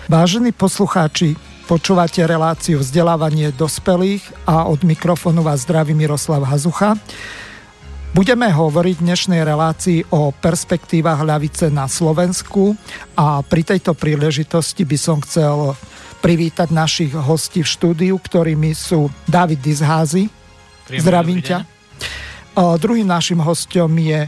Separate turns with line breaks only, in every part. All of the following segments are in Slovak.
Vážení poslucháči, počúvate reláciu Vzdelávanie dospelých a od mikrofónu vás zdraví Miroslav Hazucha. Budeme hovoriť v dnešnej relácii o perspektívach ľavice na Slovensku a pri tejto príležitosti by som chcel privítať našich hostí v štúdiu, ktorými sú David Dizházy. Zdravím ťa. Druhým našim hostom je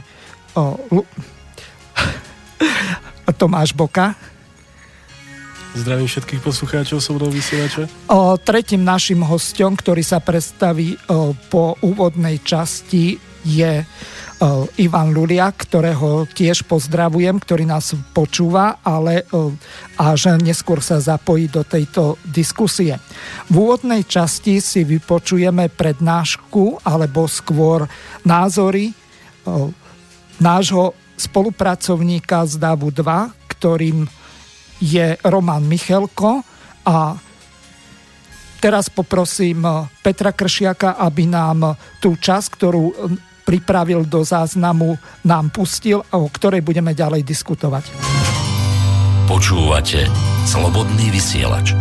Tomáš Boka.
Zdravím všetkých poslucháčov Slobodného vysielača.
Tretím našim hostom, ktorý sa predstaví po úvodnej časti, je Ivan Luliak, ktorého tiež pozdravujem, ktorý nás počúva, ale až neskôr sa zapojí do tejto diskusie. V úvodnej časti si vypočujeme prednášku alebo skôr názory nášho spolupracovníka z DAVu 2, ktorým je Roman Michelko, a teraz poprosím Petra Kršiaka, aby nám tú časť, ktorú pripravil do záznamu, nám pustil, o ktorej budeme ďalej diskutovať.
Počúvate Slobodný vysielač.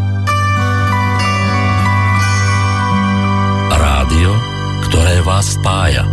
Rádio, ktoré vás spája.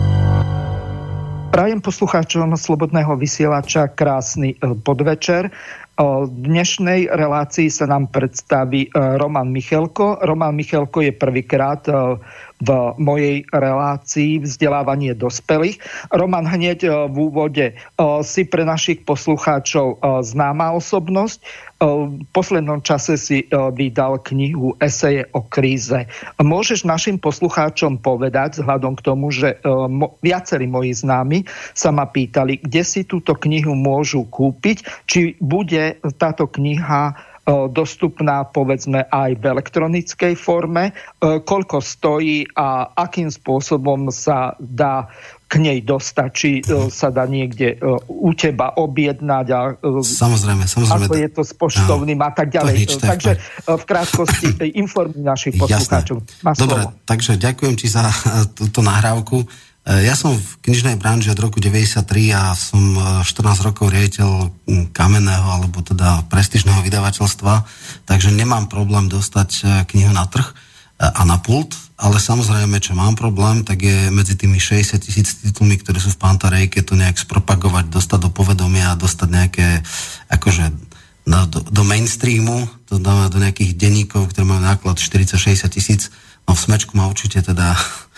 Prajem poslucháčom Slobodného vysielača krásny podvečer. V dnešnej relácii sa nám predstaví Roman Michelko. Roman Michelko je prvýkrát v mojej relácii Vzdelávanie dospelých. Roman, hneď v úvode, si pre našich poslucháčov známa osobnosť. V poslednom čase si vydal knihu Eseje o kríze. Môžeš našim poslucháčom povedať, vzhľadom k tomu, že viacerí moji známi sa ma pýtali, kde si túto knihu môžu kúpiť, či bude táto kniha dostupná, povedzme, aj v elektronickej forme, koľko stojí a akým spôsobom sa dá k nej dostať, či sa dá niekde u teba objednať a
samozrejme,
ako je to s poštovným a tak ďalej. Takže v krátkosti informuj našich poslucháčov.
Dobre, takže ďakujem ti za túto nahrávku. Ja som v knižnej branži od roku 93 a som 14 rokov riaditeľ kamenného alebo teda prestížneho vydavateľstva, takže nemám problém dostať knihu na trh a na pult, ale samozrejme, čo mám problém, tak je medzi tými 60 000 titulmi, ktoré sú v Pantarejke, to nejak spropagovať, dostať do povedomia a dostať nejaké akože do mainstreamu, to dáme do nejakých denníkov, ktoré majú náklad 40-60 tisíc, no v Smečku ma určite teda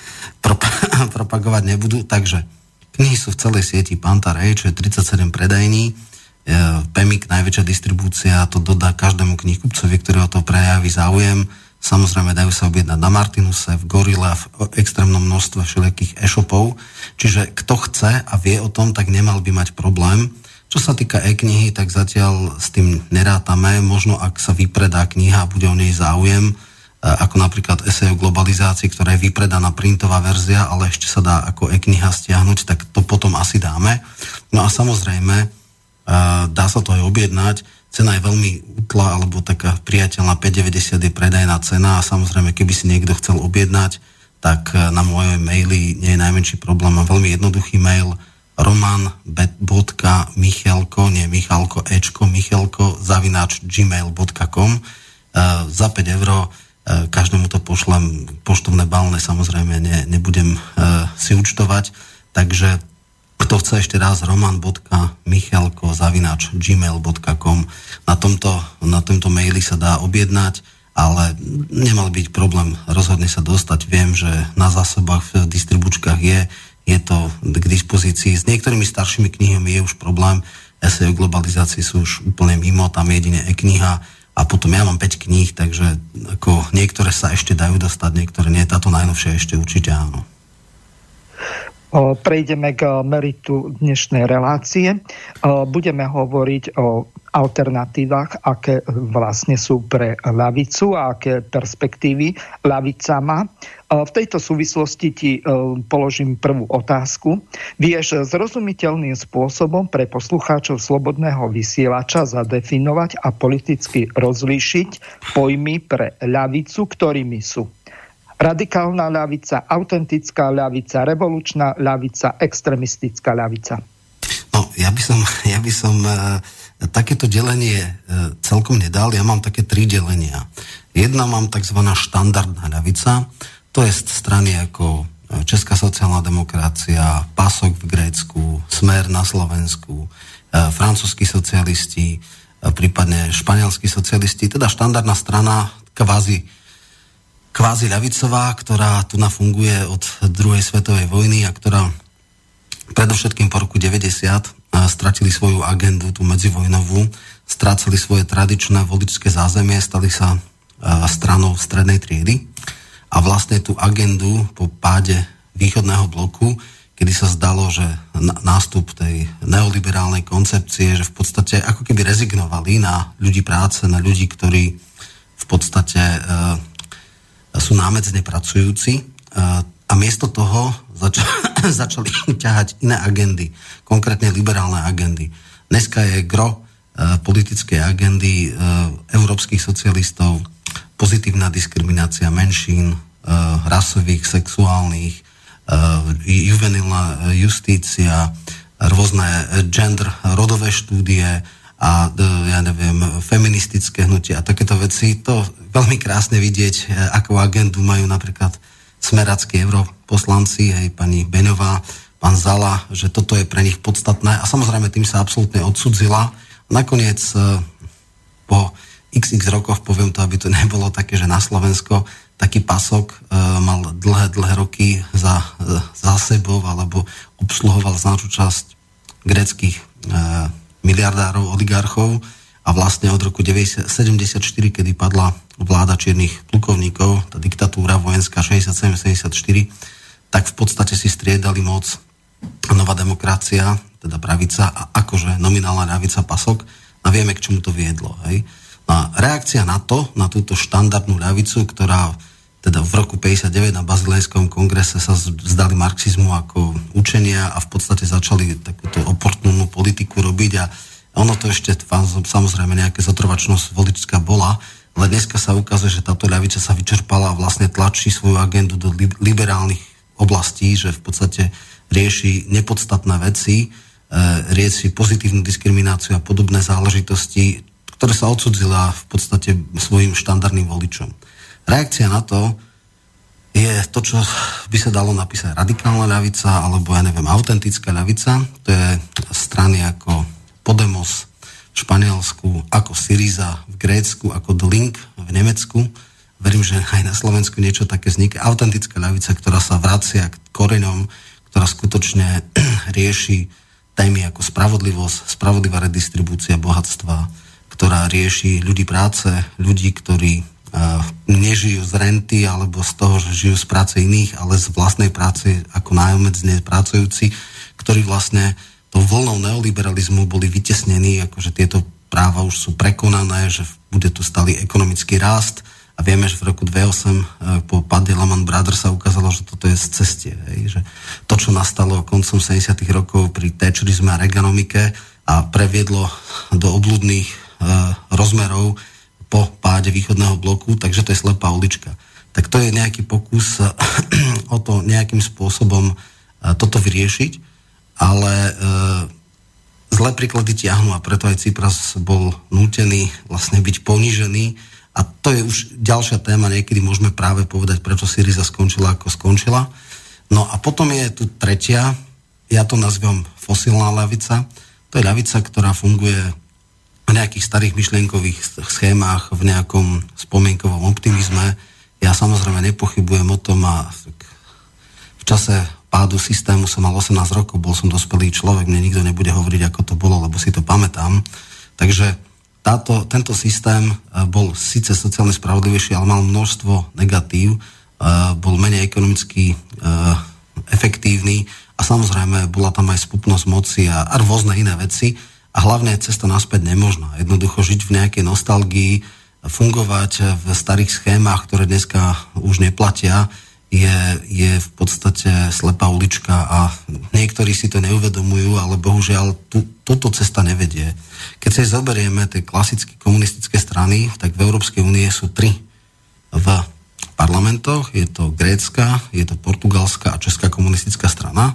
propagovať nebudú, takže knihy sú v celej sieti Pantarej, čo je 37 predajní, Pemik, najväčšia distribúcia, to dodá každému knihkupcovi, ktorý o to prejaví záujem. Samozrejme dajú sa objednať na Martinuse, v Gorille, v extrémnom množstve všelijakých e-shopov, čiže kto chce a vie o tom, tak nemal by mať problém. Čo sa týka e-knihy, tak zatiaľ s tým nerátame, možno ak sa vypredá kniha a bude o nej záujem, ako napríklad Esej o globalizácii, ktorá je vypredaná printová verzia, ale ešte sa dá ako e-kniha stiahnuť, tak to potom asi dáme. No a samozrejme, dá sa to aj objednať. Cena je veľmi útla, alebo taká priateľná, 5,90 je predajná cena a samozrejme, keby si niekto chcel objednať, tak na mojej maili nie je najmenší problém. Mám veľmi jednoduchý mail roman.michelko, nie Michalko, Michelko, @gmail.com. Za 5 € každému to pošlem, poštovné balné, samozrejme nebudem si účtovať, takže kto chce ešte raz roman.michelko@gmail.com. Na tomto maili sa dá objednať, ale nemal byť problém rozhodne sa dostať. Viem, že na zásobách v distribučkách je to k dispozícii. S niektorými staršími knihami je už problém, Esej o globalizácii sú už úplne mimo, tam jedine e-kniha. A potom ja mám 5 kníh, takže ako niektoré sa ešte dajú dostať, niektoré nie. Táto najnovšia ešte určite áno.
Prejdeme k meritu dnešnej relácie. Budeme hovoriť o alternatívach, aké vlastne sú pre ľavicu a aké perspektívy ľavica má. V tejto súvislosti ti položím prvú otázku. Vieš zrozumiteľným spôsobom pre poslucháčov Slobodného vysielača zadefinovať a politicky rozlíšiť pojmy pre ľavicu, ktorými sú radikálna ľavica, autentická ľavica, revolučná ľavica, extrémistická ľavica?
No, ja by som takéto delenie celkom nedal. Ja mám také 3 delenia. Jedna mám tzv. Štandardná ľavica, to je strany ako Česká sociálna demokracia, PASOK v Grécku, Smer na Slovensku, francúzski socialisti, prípadne španielskí socialisti, teda štandardná strana kvázi ľavicová, ktorá tu funguje od druhej svetovej vojny a ktorá predovšetkým po roku 90 stratili svoju agendu, tú medzivojnovú, strácali svoje tradičné voličské zázemie, stali sa stranou strednej triedy a vlastne tú agendu po páde východného bloku, kedy sa zdalo, že nástup tej neoliberálnej koncepcie, že v podstate ako keby rezignovali na ľudí práce, na ľudí, ktorí v podstate sú námedzne pracujúci a miesto toho začali ťahať iné agendy, konkrétne liberálne agendy. Dneska je gro politickej agendy európskych socialistov pozitívna diskriminácia menšín, rasových, sexuálnych, juvenilná justícia, rôzne gender, rodové štúdie a ja neviem, feministické hnutie a takéto veci. To veľmi krásne vidieť, akú agendu majú napríklad smeráckí europoslanci, aj pani Beňová, pán Zala, že toto je pre nich podstatné a samozrejme tým sa absolútne odsudzila. Nakoniec po XX rokoch, poviem to, aby to nebolo také, že na Slovensko taký PASOK mal dlhé roky za sebou alebo obsluhoval značnú časť gréckych miliardárov, oligarchov a vlastne od roku 74, kedy padla vláda čiernych plukovníkov, tá diktatúra vojenská 67-74, tak v podstate si striedali moc nová demokracia, teda pravica a akože nominálna ľavica PASOK a vieme, k čomu to viedlo. Hej? A reakcia na túto štandardnú ľavicu, ktorá teda v roku 59 na Bazilejskom kongrese sa vzdali marxizmu ako učenia a v podstate začali takúto oportúnnu politiku robiť a ono to ešte samozrejme nejaká zotrvačnosť voličská bola, ale dneska sa ukazuje, že táto ľavica sa vyčerpala a vlastne tlačí svoju agendu do liberálnych oblastí, že v podstate rieši nepodstatné veci, rieši pozitívnu diskrimináciu a podobné záležitosti, ktoré sa odsudzila v podstate svojim štandardným voličom. Reakcia na to je to, čo by sa dalo napísať radikálna ľavica, alebo ja neviem, autentická ľavica. To je strany ako Podemos v Španielsku, ako Syriza v Grécku, ako The Link v Nemecku. Verím, že aj na Slovensku niečo také vznikne. Autentická ľavica, ktorá sa vracia k koreňom, ktorá skutočne rieši témy ako spravodlivosť, spravodlivá redistribúcia bohatstva, ktorá rieši ľudí práce, ľudí, ktorí nežijú z renty alebo z toho, že žijú z práce iných, ale z vlastnej práce ako nájomedzne pracujúci, ktorí vlastne tou vlnou neoliberalizmu boli vytesnení, akože tieto práva už sú prekonané, že bude tu stály ekonomický rast a vieme, že v roku 2008 po páde Lehman Brothers sa ukázalo, že toto je z cestie. Že to, čo nastalo koncom 70. rokov pri thatcherizme a Reaganomike a previedlo do obľudných rozmerov po páde východného bloku, takže to je slepá ulička. Tak to je nejaký pokus o to nejakým spôsobom toto vyriešiť, ale zlé príklady tiahnu a preto aj Tsipras bol nútený vlastne byť ponížený a to je už ďalšia téma, niekedy môžeme práve povedať, prečo Syriza skončila ako skončila. No a potom je tu tretia, ja to nazvem fosílna ľavica, to je ľavica, ktorá funguje v nejakých starých myšlienkových schémach, v nejakom spomienkovom optimizme. Ja samozrejme nepochybujem o tom a v čase pádu systému som mal 18 rokov, bol som dospelý človek, mne nikto nebude hovoriť, ako to bolo, lebo si to pamätám. Takže tento systém bol síce sociálne spravodlivejší, ale mal množstvo negatív, bol menej ekonomicky efektívny a samozrejme bola tam aj spupnosť moci a rôzne iné veci. A hlavne cesta naspäť nemožná. Jednoducho žiť v nejakej nostalgii, fungovať v starých schémach, ktoré dneska už neplatia, je v podstate slepá ulička a niektorí si to neuvedomujú, ale bohužiaľ túto cesta nevedie. Keď si zoberieme tie klasické komunistické strany, tak v Európskej únie sú 3 v parlamentoch. Je to grécka, je to portugalská a česká komunistická strana.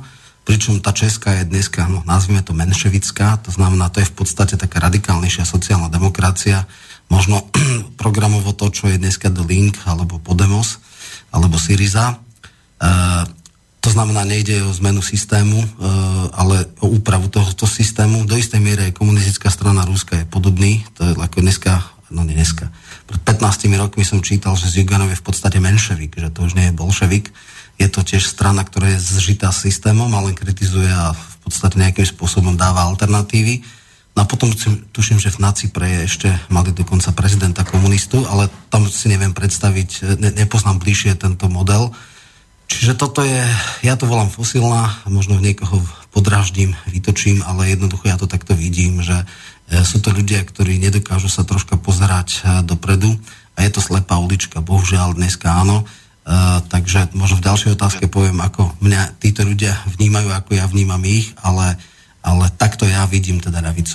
pričom tá česká je dneska, no nazvime to menševická, to znamená, to je v podstate taká radikálnejšia sociálna demokracia, možno programovo to, čo je dneska The Link, alebo Podemos, alebo Syriza. To znamená, nejde o zmenu systému, ale o úpravu tohoto systému. Do istej miery aj komunistická strana Ruska je podobný, to je ako dneska, no nie dneska, pred 15 rokmi som čítal, že Zyuganov je v podstate menševik, že to už nie je bolševik. Je to tiež strana, ktorá je zžitá systémom, ale kritizuje a v podstate nejakým spôsobom dáva alternatívy. No a potom tuším, že v Nacipre ešte mali dokonca prezidenta komunistu, ale tam si neviem predstaviť, nepoznám bližšie tento model. Čiže toto je, ja to volám fosilná, možno niekoho podráždím, vytočím, ale jednoducho ja to takto vidím, že sú to ľudia, ktorí nedokážu sa troška pozerať dopredu a je to slepá ulička, bohužiaľ dneska áno. Takže možno v ďalšej otázke poviem, ako mňa títo ľudia vnímajú, ako ja vnímam ich, ale takto ja vidím teda ľavicu.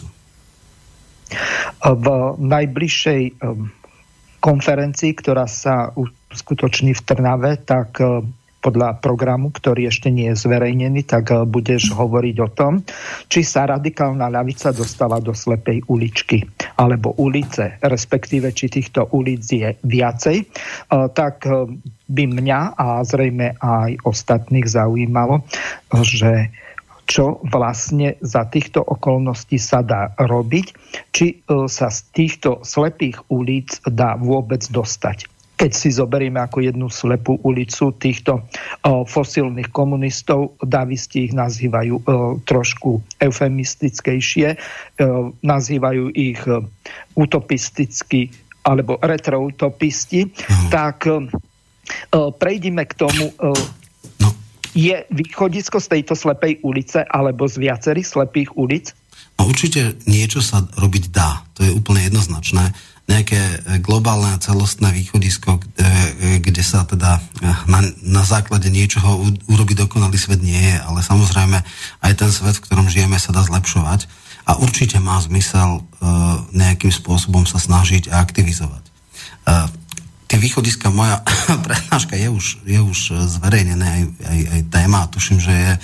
V najbližšej konferencii, ktorá sa uskutoční v Trnave, tak podľa programu, ktorý ešte nie je zverejnený, tak budeš hovoriť o tom, či sa radikálna ľavica dostala do slepej uličky, alebo ulice, respektíve či týchto ulic je viacej. Tak by mňa a zrejme aj ostatných zaujímalo, že čo vlastne za týchto okolností sa dá robiť, či sa z týchto slepých ulic dá vôbec dostať. Keď si zoberieme ako jednu slepú ulicu týchto fosílnych komunistov, dávisti ich nazývajú trošku eufemistickejšie, nazývajú ich utopisticky alebo retroutopisti, tak prejdime k tomu, je východisko z tejto slepej ulice alebo z viacerých slepých ulic?
No, určite niečo sa robiť dá, to je úplne jednoznačné. Nejaké globálne a celostné východisko, kde sa teda na základe niečoho urobiť dokonalý svet nie je, ale samozrejme aj ten svet, v ktorom žijeme, sa dá zlepšovať a určite má zmysel nejakým spôsobom sa snažiť a aktivizovať. Tie východiska, moja prednáška je už zverejnené aj téma, tuším, že je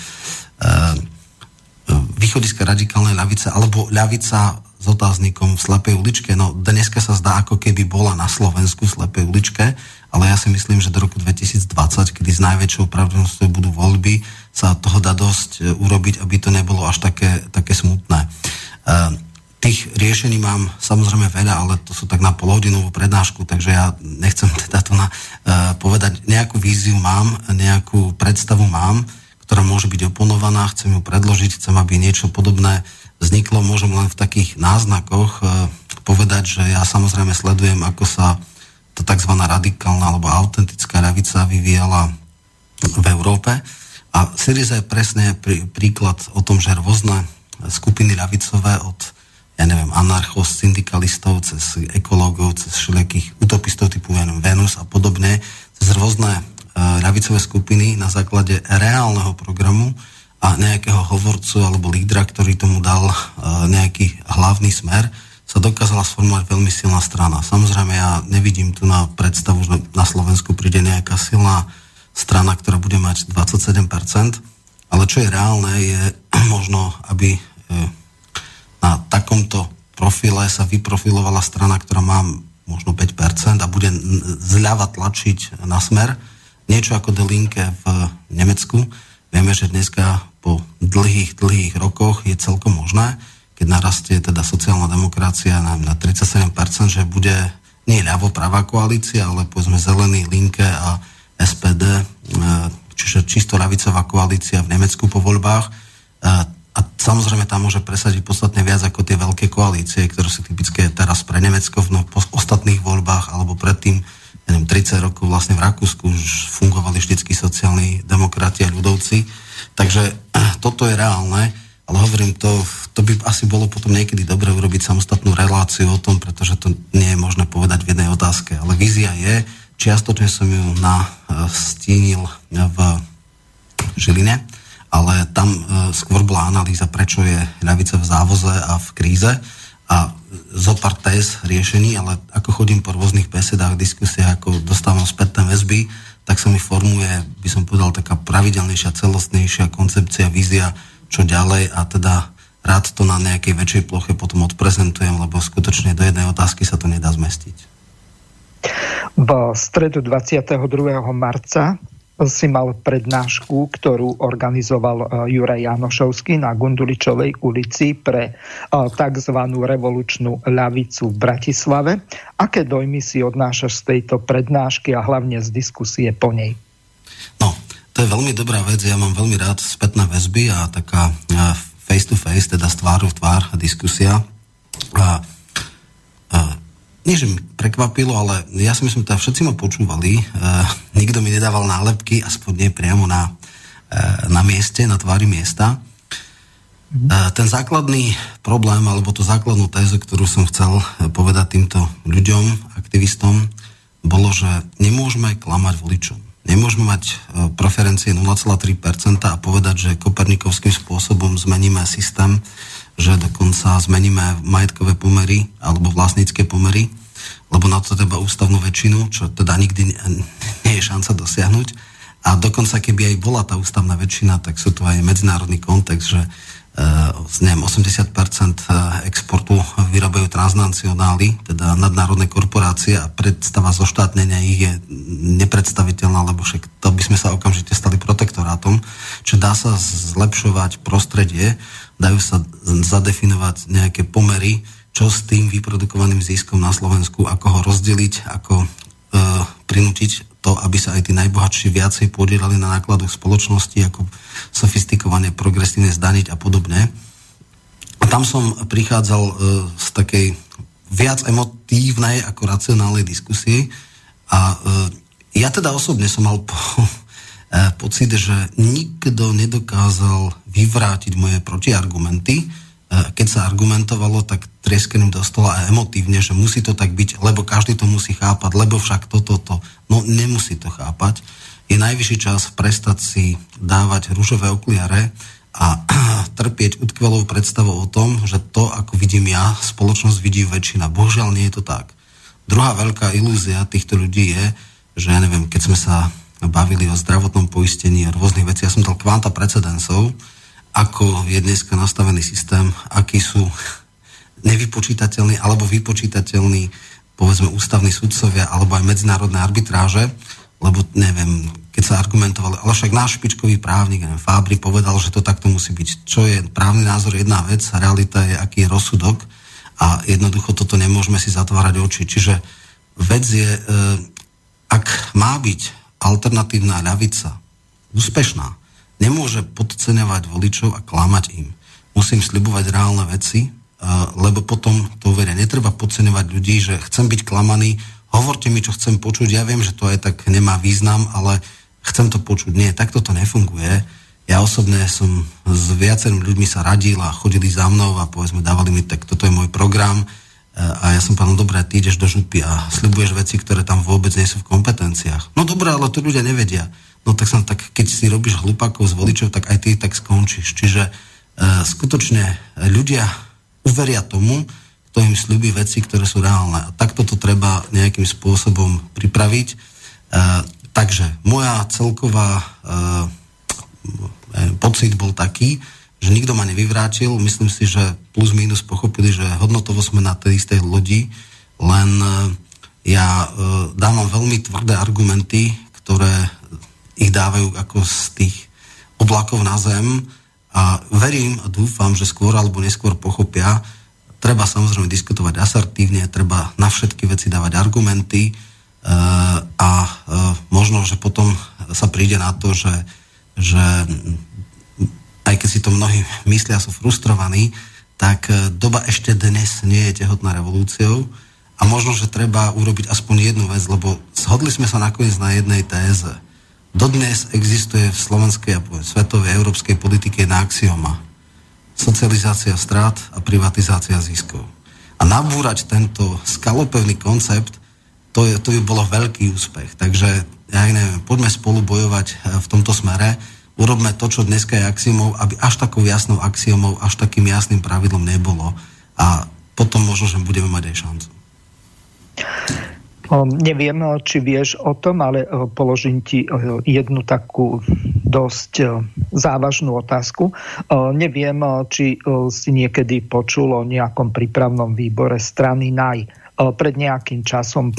východiska radikálnej ľavice alebo ľavica s otáznikom v slepej uličke. No dneska sa zdá, ako keby bola na Slovensku v slepej uličke, ale ja si myslím, že do roku 2020, kedy s najväčšou pravdepodobnosťou budú voľby, sa toho dá dosť urobiť, aby to nebolo až také smutné. Tých riešení mám samozrejme veľa, ale to sú tak na polhodinovú prednášku, takže ja nechcem teda to povedať. Nejakú víziu mám, nejakú predstavu mám, ktorá môže byť oponovaná, chcem ju predložiť, chcem, aby niečo podobné vzniklo. Môžem len v takých náznakoch povedať, že ja samozrejme sledujem, ako sa tá tzv. Radikálna alebo autentická ľavica vyvíjala v Európe. A Syriza je presne príklad o tom, že rôzne skupiny ľavicové od anarchos, syndikalistov, cez ekológov, cez všelijakých utopistov typu Venus a podobne, cez rôzne ľavicové skupiny na základe reálneho programu a nejakého hovorcu alebo lídra, ktorý tomu dal nejaký hlavný smer, sa dokázala sformovať veľmi silná strana. Samozrejme, ja nevidím tu na predstavu, že na Slovensku príde nejaká silná strana, ktorá bude mať 27%, ale čo je reálne, je možno, aby na takomto profile sa vyprofilovala strana, ktorá má možno 5% a bude zľava tlačiť na smer. Niečo ako The Linke v Nemecku. Vieme, že dneska po dlhých rokoch je celkom možné, keď narastie teda sociálna demokracia na 37%, že bude nie ľavo-pravá koalícia, ale povedzme Zelený, Linke a SPD, čiže čisto ľavicová koalícia v Nemecku po voľbách. A samozrejme tam môže presadiť podstatne viac ako tie veľké koalície, ktoré sú typické teraz pre Nemecko v ostatných voľbách, alebo predtým 30 rokov vlastne v Rakúsku už fungovali vždycky sociálni demokrati a ľudovci. Takže toto je reálne, ale hovorím, to by asi bolo potom niekedy dobre urobiť samostatnú reláciu o tom, pretože to nie je možné povedať v jednej otázke. Ale vízia je, čiastočne som ju nastínil v Žiline, ale tam skôr bola analýza, prečo je ľavica v závoze a v kríze a zopár téz riešení, ale ako chodím po rôznych besedách, diskusiách, ako dostávam spätné väzby, tak sa mi formuje, by som povedal, taká pravidelnejšia, celostnejšia koncepcia, vízia, čo ďalej, a teda rád to na nejakej väčšej ploche potom odprezentujem, lebo skutočne do jednej otázky sa to nedá zmestiť.
V stredu 22. marca si mal prednášku, ktorú organizoval Juraj Janošovský na Gunduličovej ulici pre tzv. Revolučnú ľavicu v Bratislave. Aké dojmy si odnášaš z tejto prednášky a hlavne z diskusie po nej?
No, to je veľmi dobrá vec. Ja mám veľmi rád spätné väzby a taká face to face, teda z tváru v tvár diskusia. Nie, že mi prekvapilo, ale ja si myslím, že všetci ma počúvali. Nikto mi nedával nálepky, aspoň nie priamo na mieste, na tvári miesta. Ten základný problém, alebo tú základnú tézu, ktorú som chcel povedať týmto ľuďom, aktivistom, bolo, že nemôžeme klamať voličom. Nemôžeme mať preferencie 0,3% a povedať, že kopernikovským spôsobom zmeníme systém, že dokonca zmeníme majetkové pomery alebo vlastnícke pomery, lebo na to treba ústavnú väčšinu, čo teda nikdy nie je šanca dosiahnuť. A dokonca, keby aj bola tá ústavná väčšina, tak sú tu aj medzinárodný kontext, že 80% exportu vyrábajú transnacionály, teda nadnárodné korporácie, a predstava zoštátnenia ich je nepredstaviteľná, lebo však to by sme sa okamžite stali protektorátom, čo dá sa zlepšovať prostredie, dajú sa zadefinovať nejaké pomery, čo s tým vyprodukovaným ziskom na Slovensku, ako ho rozdeliť, ako prinútiť to, aby sa aj tí najbohatší viacej podielali na nákladoch spoločnosti, ako sofistikovane, progresívne zdaniť a podobne. A tam som prichádzal z takej viac emotívnej ako racionálnej diskusie a ja teda osobne som mal pocit, že nikto nedokázal vyvrátiť moje protiargumenty. Keď sa argumentovalo, tak trieskeným do stola a emotívne, že musí to tak byť, lebo každý to musí chápať, lebo však toto. No nemusí to chápať. Je najvyšší čas prestať si dávať ružové okuliare a trpieť utkvelou predstavou o tom, že to, ako vidím ja, spoločnosť vidí väčšina. Bohužiaľ nie je to tak. Druhá veľká ilúzia týchto ľudí je, že ja neviem, keď sme sa bavili o zdravotnom poistení a rôznych vecí, ja som dal kvanta precedensov, ako je dneska nastavený systém, akí sú nevypočítateľní alebo vypočítateľní, povedzme, ústavní sudcovia alebo aj medzinárodné arbitráže, lebo neviem, keď sa argumentovali, ale však náš špičkový právnik, Fábry, povedal, že to takto musí byť. Čo je právny názor jedna vec, a realita je, aký je rozsudok, a jednoducho toto nemôžeme si zatvárať oči. Čiže vec je, ak má byť alternatívna ľavica úspešná, nemôže podceňovať voličov a klamať im. Musím sľubovať reálne veci, lebo potom to uveria. Netreba podceňovať ľudí, že chcem byť klamaný, hovorte mi, čo chcem počuť, ja viem, že to aj tak nemá význam, ale chcem to počuť. Nie, takto to nefunguje. Ja osobne som s viacerými ľuďmi sa radil a chodili za mnou a povedzme dávali mi, tak toto je môj program, a ja som povedal, no dobré, ty ideš do župy a sľubuješ veci, ktoré tam vôbec nie sú v kompetenciách. No dobré, ale to ľudia nevedia. No tak keď si robíš hlupákov z voličov, tak aj ty tak skončíš. Čiže skutočne ľudia uveria tomu, kto im sľubí veci, ktoré sú reálne. A takto to treba nejakým spôsobom pripraviť. Takže moja celková pocit bol taký, že nikto ma nevyvrátil. Myslím si, že plus minus pochopili, že hodnotovo sme na tej istej lodi, len ja dávam veľmi tvrdé argumenty, ktoré ich dávajú ako z tých oblakov na zem, a verím a dúfam, že skôr alebo neskôr pochopia. Treba samozrejme diskutovať asertívne, treba na všetky veci dávať argumenty a možno, že potom sa príde na to, že aj keď si to mnohí myslia, sú frustrovaní, tak doba ešte dnes nie je tehotná revolúciou a možno, že treba urobiť aspoň jednu vec, lebo zhodli sme sa nakoniec na jednej téze. Dodnes existuje v slovenskej a svetovej európskej politike jedna axioma. Socializácia strát a privatizácia ziskov. A nabúrať tento skalopevný koncept, to by bolo veľký úspech. Takže, ja neviem, poďme spolu bojovať v tomto smere, urobme to, čo dneska je axiomou, aby až takou jasnou axiomou, až takým jasným pravidlom nebolo. A potom možno, že budeme mať aj šancu.
Neviem, či vieš o tom, ale položím ti jednu takú dosť závažnú otázku. Neviem, či si niekedy počul o nejakom prípravnom výbore strany NAJ. Pred nejakým časom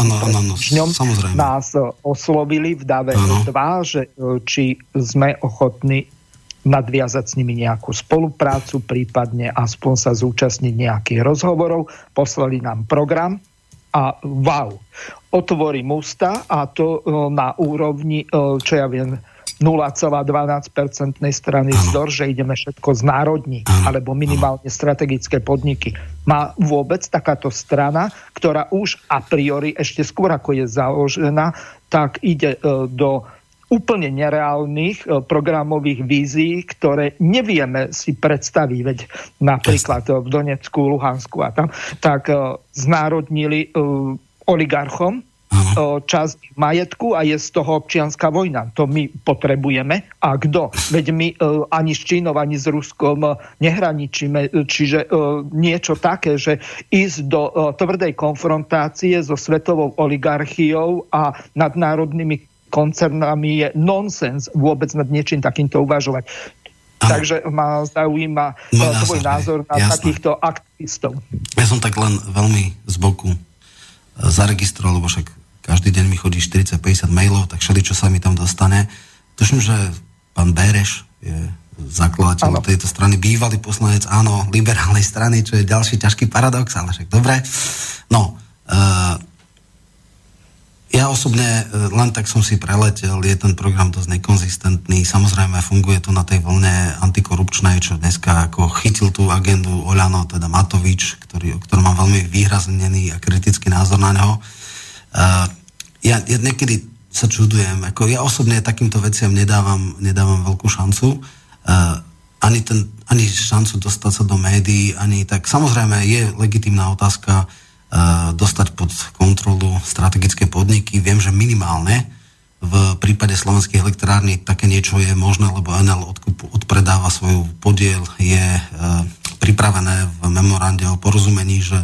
nás oslovili v DAVE 2, že či sme ochotní nadviazať s nimi nejakú spoluprácu, prípadne aspoň sa zúčastniť nejakých rozhovorov. Poslali nám program a wow, otvorím ústa a to na úrovni, čo ja viem, 0,12% strany vzdor, že ideme všetko znárodniť, alebo minimálne strategické podniky. Má vôbec takáto strana, ktorá už a priori, ešte skôr ako je založená, tak ide do úplne nereálnych programových vízií, ktoré nevieme si predstaviť, veď napríklad v Donecku, Luhansku a tam, tak znárodnili oligarchom časť majetku a je z toho občianska vojna. To my potrebujeme. A kto? Veď my ani s Čínou, ani s Ruskom nehraničíme. Čiže niečo také, že ísť do tvrdej konfrontácie so svetovou oligarchiou a nadnárodnými koncernami je nonsens vôbec nad niečím takýmto uvažovať. Takže ma zaujíma tvoj názor na takýchto aktivistov.
Ja som tak len veľmi z boku zaregistroval, lebo však každý deň mi chodí 40-50 mailov, tak všeličo sa mi tam dostane. Tuším, že pán Bereš je zakladateľ tejto strany, bývalý poslanec, áno, liberálnej strany, čo je ďalší ťažký paradox, ale však dobre. No, ja osobne len tak som si preletel, je ten program dosť nekonzistentný, samozrejme funguje to na tej vlne antikorupčnej, čo dneska ako chytil tú agendu Oľano, teda Matovič, o ktorom mám veľmi výraznený a kritický názor na neho. Ja niekedy sa čudujem, ako ja osobne takýmto veciam nedávam veľkú šancu, ani šancu dostať sa do médií, ani tak. Samozrejme je legitímna otázka dostať pod kontrolu strategické podniky. Viem, že minimálne v prípade slovenských elektrární také niečo je možné, lebo Enel odpredáva svoj podiel, je pripravené v memorande o porozumení, že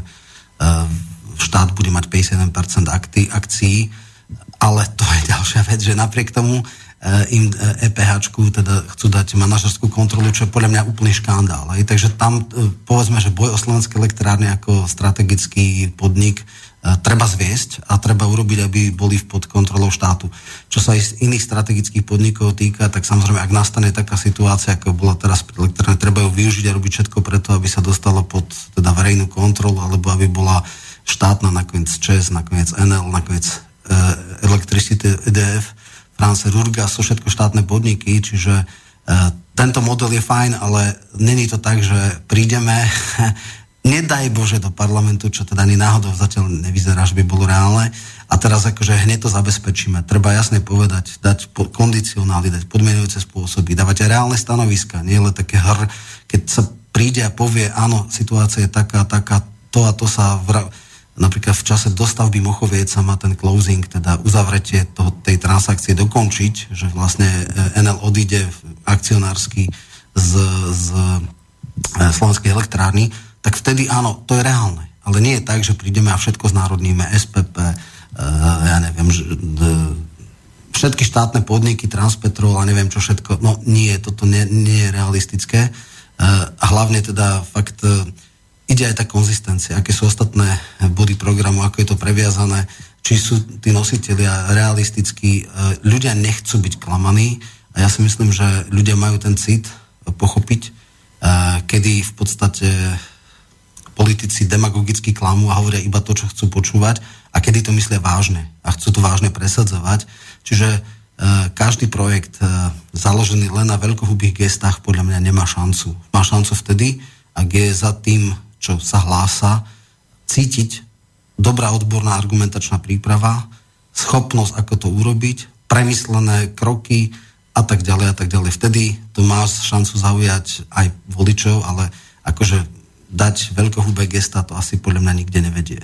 štát bude mať 51% akcií, ale to je ďalšia vec, že napriek tomu im EPH-čku teda chcú dať manažerskú kontrolu, čo je podľa mňa úplný škandál. Takže tam povedzme, že boj o slovenské elektrárne ako strategický podnik treba zviesť a treba urobiť, aby boli pod kontrolou štátu. Čo sa aj z iných strategických podnikov týka, tak samozrejme, ak nastane taká situácia, ako bola teraz pri elektrárne, treba ju využiť a robiť všetko preto, aby sa dostalo pod teda verejnú kontrolu, alebo aby bola štátna, nakoniec ČEZ, nakoniec Enel, nakoniec Electricity EDF, France Rurgas, sú všetko štátne podniky, čiže tento model je fajn, ale není to tak, že prídeme, nedaj Bože, do parlamentu, čo teda ani náhodou zatiaľ nevyzerá, že by bolo reálne, a teraz akože hneď to zabezpečíme. Treba jasne povedať, dať kondicionály, dať podmienujúce spôsoby, dávať aj reálne stanoviska, nie len také keď sa príde a povie, áno, situácia je taká, to a to sa napríklad v čase dostavby Mochoviec sa má ten closing, teda uzavretie tej transakcie dokončiť, že vlastne Enel odíde akcionársky z slovenských elektrární, tak vtedy áno, to je reálne. Ale nie je tak, že prídeme a všetko znárodníme, SPP, ja neviem, všetky štátne podniky, Transpetrol a neviem čo všetko. No nie, toto nie je realistické. A hlavne teda fakt ide aj tá konzistencia, aké sú ostatné body programu, ako je to previazané, či sú tí nositelia realistickí. Ľudia nechcú byť klamaní a ja si myslím, že ľudia majú ten cit pochopiť, kedy v podstate politici demagogicky klamú a hovoria iba to, čo chcú počúvať a kedy to myslia vážne a chcú to vážne presadzovať. Čiže každý projekt založený len na veľkohubých gestách podľa mňa nemá šancu. Má šancu vtedy, ak je za tým, čo sa hlása, cítiť dobrá odborná argumentačná príprava, schopnosť, ako to urobiť, premyslené kroky a tak ďalej a tak ďalej. Vtedy to má šancu zaujať aj voličov, ale akože dať veľkohubé gesta, to asi podľa mňa nikde nevedie.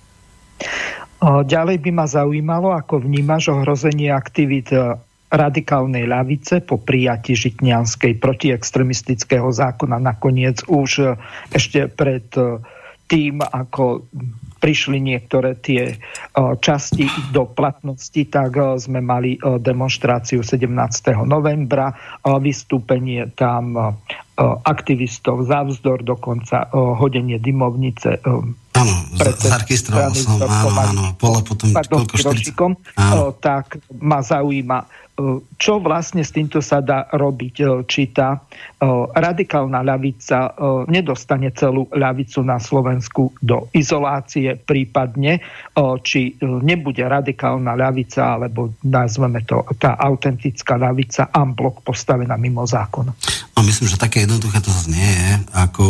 Ďalej by ma zaujímalo, ako vnímaš ohrozenie aktivít radikálnej ľavice po prijatí žitňanskej protiextremistického zákona nakoniec už ešte pred tým, ako prišli niektoré tie časti do platnosti, tak sme mali demonštráciu 17. novembra, vystúpenie tam aktivistov za vzdor, dokonca hodenie dymovnice.
Áno, zargistroval som, áno. Bolo potom koľko 40.
Tak ma zaujíma, čo vlastne s týmto sa dá robiť? Či tá radikálna ľavica nedostane celú ľavicu na Slovensku do izolácie, prípadne či nebude radikálna ľavica, alebo nazveme to tá autentická ľavica en bloc postavená mimo zákona.
No, myslím, že také jednoduché to nie je, ako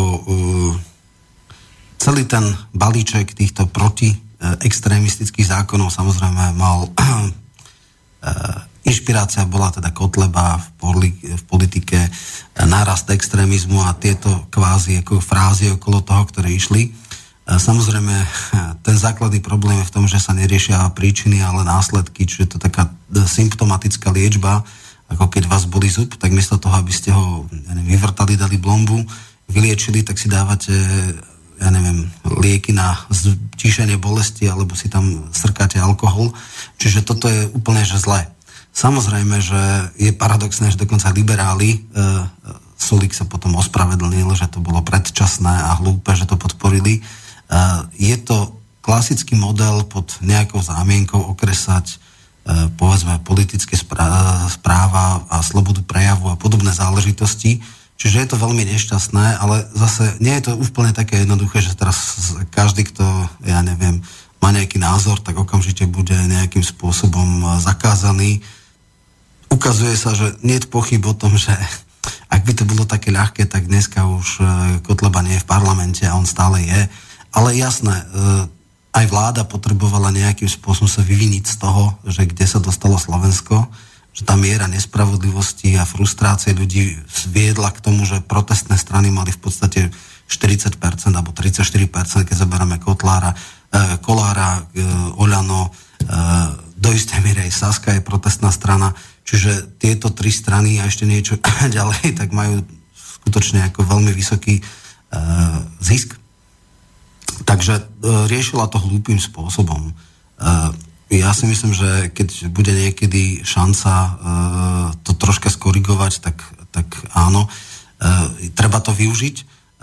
celý ten balíček týchto protiextrémistických zákonov samozrejme mal inšpirácia bola teda Kotleba v politike, nárast extrémizmu a tieto kvázi ako frázy okolo toho, ktoré išli. Samozrejme, ten základný problém je v tom, že sa neriešia príčiny, ale následky, čiže to je taká symptomatická liečba, ako keď vás bolí zub, tak miesto toho, aby ste ho vyvrtali, dali blombu, vyliečili, tak si dávate lieky na stíšenie bolesti, alebo si tam strkáte alkohol. Čiže toto je úplne že zlé. Samozrejme, že je paradoxné, že dokonca liberáli, Sulík sa potom ospravedlnil, že to bolo predčasné a hlúpe, že to podporili. Je to klasický model pod nejakou zámienkou okresať povedzme politické správa a slobodu prejavu a podobné záležitosti. Čiže je to veľmi nešťastné, ale zase nie je to úplne také jednoduché, že teraz každý, kto, má nejaký názor, tak okamžite bude nejakým spôsobom zakázaný. Ukazuje sa, že nie je pochyb o tom, že ak by to bolo také ľahké, tak dneska už Kotleba nie je v parlamente a on stále je. Ale jasné, aj vláda potrebovala nejakým spôsobom sa vyviniť z toho, že kde sa dostalo Slovensko, že tá miera nespravodlivosti a frustrácie ľudí viedla k tomu, že protestné strany mali v podstate 40% alebo 34%, keď zoberieme Kolára, Oľano, do istej miery aj Saska je protestná strana, čiže tieto tri strany a ešte niečo ďalej, tak majú skutočne ako veľmi vysoký zisk. Takže riešila to hlúpým spôsobom. Ja si myslím, že keď bude niekedy šanca to troška skorigovať, tak áno, treba to využiť,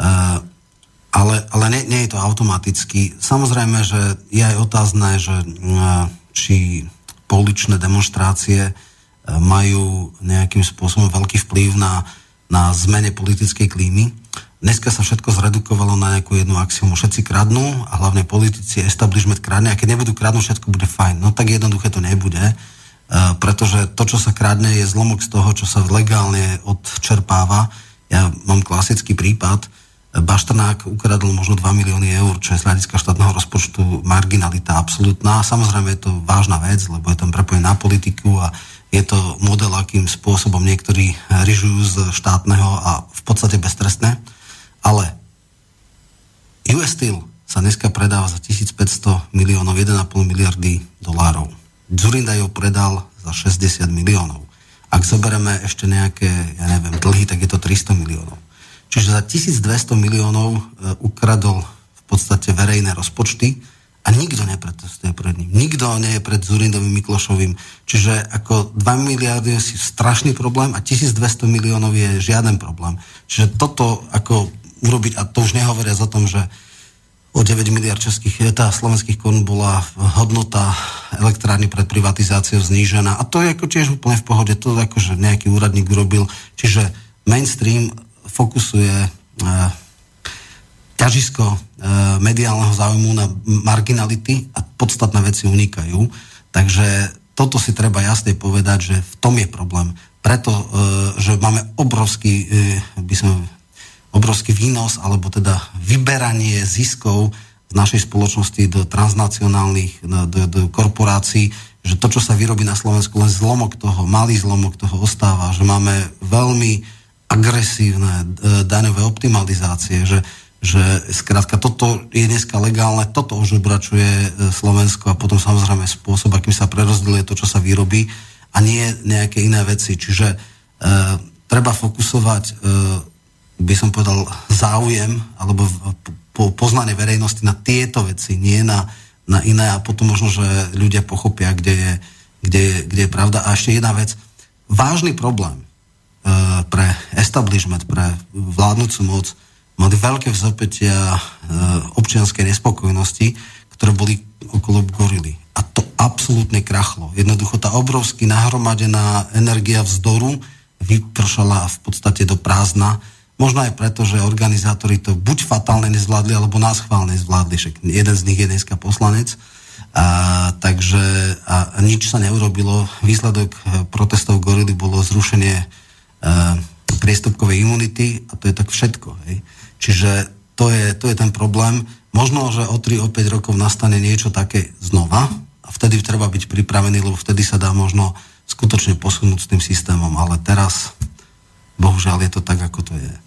ale nie je to automaticky. Samozrejme, že je aj otázne, že či pouličné demonštrácie majú nejakým spôsobom veľký vplyv na zmene politickej klímy. Dneska sa všetko zredukovalo na nejakú jednu axiómu. Všetci kradnú a hlavne politici, establishment kradne, a keď nebudú kradnúť, všetko bude fajn. No tak jednoduché to nebude, pretože to, čo sa kradne, je zlomok z toho, čo sa legálne odčerpáva. Ja mám klasický prípad. Bašternák ukradol možno 2 milióny eur, čo je z hľadiska štátneho rozpočtu marginalita absolútna. Samozrejme je to vážna vec, lebo je tam prepojené na politiku a je to model, akým spôsobom niektorí ryžujú z štátneho a v podstate beztrestné. Ale US Steel sa dneska predáva za 1500 miliónov, 1,5 miliardy dolárov. Dzurinda ho predal za 60 miliónov. Ak zoberieme ešte nejaké, dlhy, tak je to 300 miliónov. Čiže za 1200 miliónov ukradol v podstate verejné rozpočty a nikto neprotestuje pred ním. Nikto nie je pred Dzurindovým, Miklošovým. Čiže ako 2 miliardy je strašný problém a 1200 miliónov je žiaden problém. Čiže toto ako urobiť, a to už nehovoria o tom, že o 9 miliard slovenských korún bola hodnota elektrárny pred privatizáciou znížená. A to je ako tiež úplne v pohode. To akože nejaký úradník urobil. Čiže mainstream fokusuje ťažisko mediálneho záujmu na marginality a podstatné veci unikajú. Takže toto si treba jasne povedať, že v tom je problém. Preto, že máme obrovský výnos, alebo teda vyberanie ziskov z našej spoločnosti do transnacionálnych, do korporácií, že to, čo sa vyrobí na Slovensku, len malý zlomok toho ostáva, že máme veľmi agresívne daňové optimalizácie, že skrátka toto je dneska legálne, toto už obračuje Slovensko a potom samozrejme spôsob, akým sa prerozdeľuje to, čo sa vyrobí a nie nejaké iné veci. Čiže treba fokusovať, by som povedal, záujem alebo poznanie verejnosti na tieto veci, nie na iné, a potom možno, že ľudia pochopia, kde je pravda. A ešte jedna vec, vážny problém pre establishment, pre vládnúcu moc, mali veľké vzopätia občianskej nespokojnosti, ktoré boli okolo gorily. A to absolútne krachlo. Jednoducho tá obrovsky nahromadená energia vzdoru vypršala v podstate do prázdna. Možno aj preto, že organizátori to buď fatálne nezvládli, alebo náschválne nezvládli. Však jeden z nich je dneska poslanec. Takže nič sa neurobilo. Výsledok protestov gorily bolo zrušenie priestupkovej imunity a to je tak všetko. Hej. Čiže to je ten problém. Možno, že o 3-5 rokov nastane niečo také znova a vtedy treba byť pripravený, lebo vtedy sa dá možno skutočne posunúť s tým systémom. Ale teraz, bohužiaľ, je to tak, ako to je.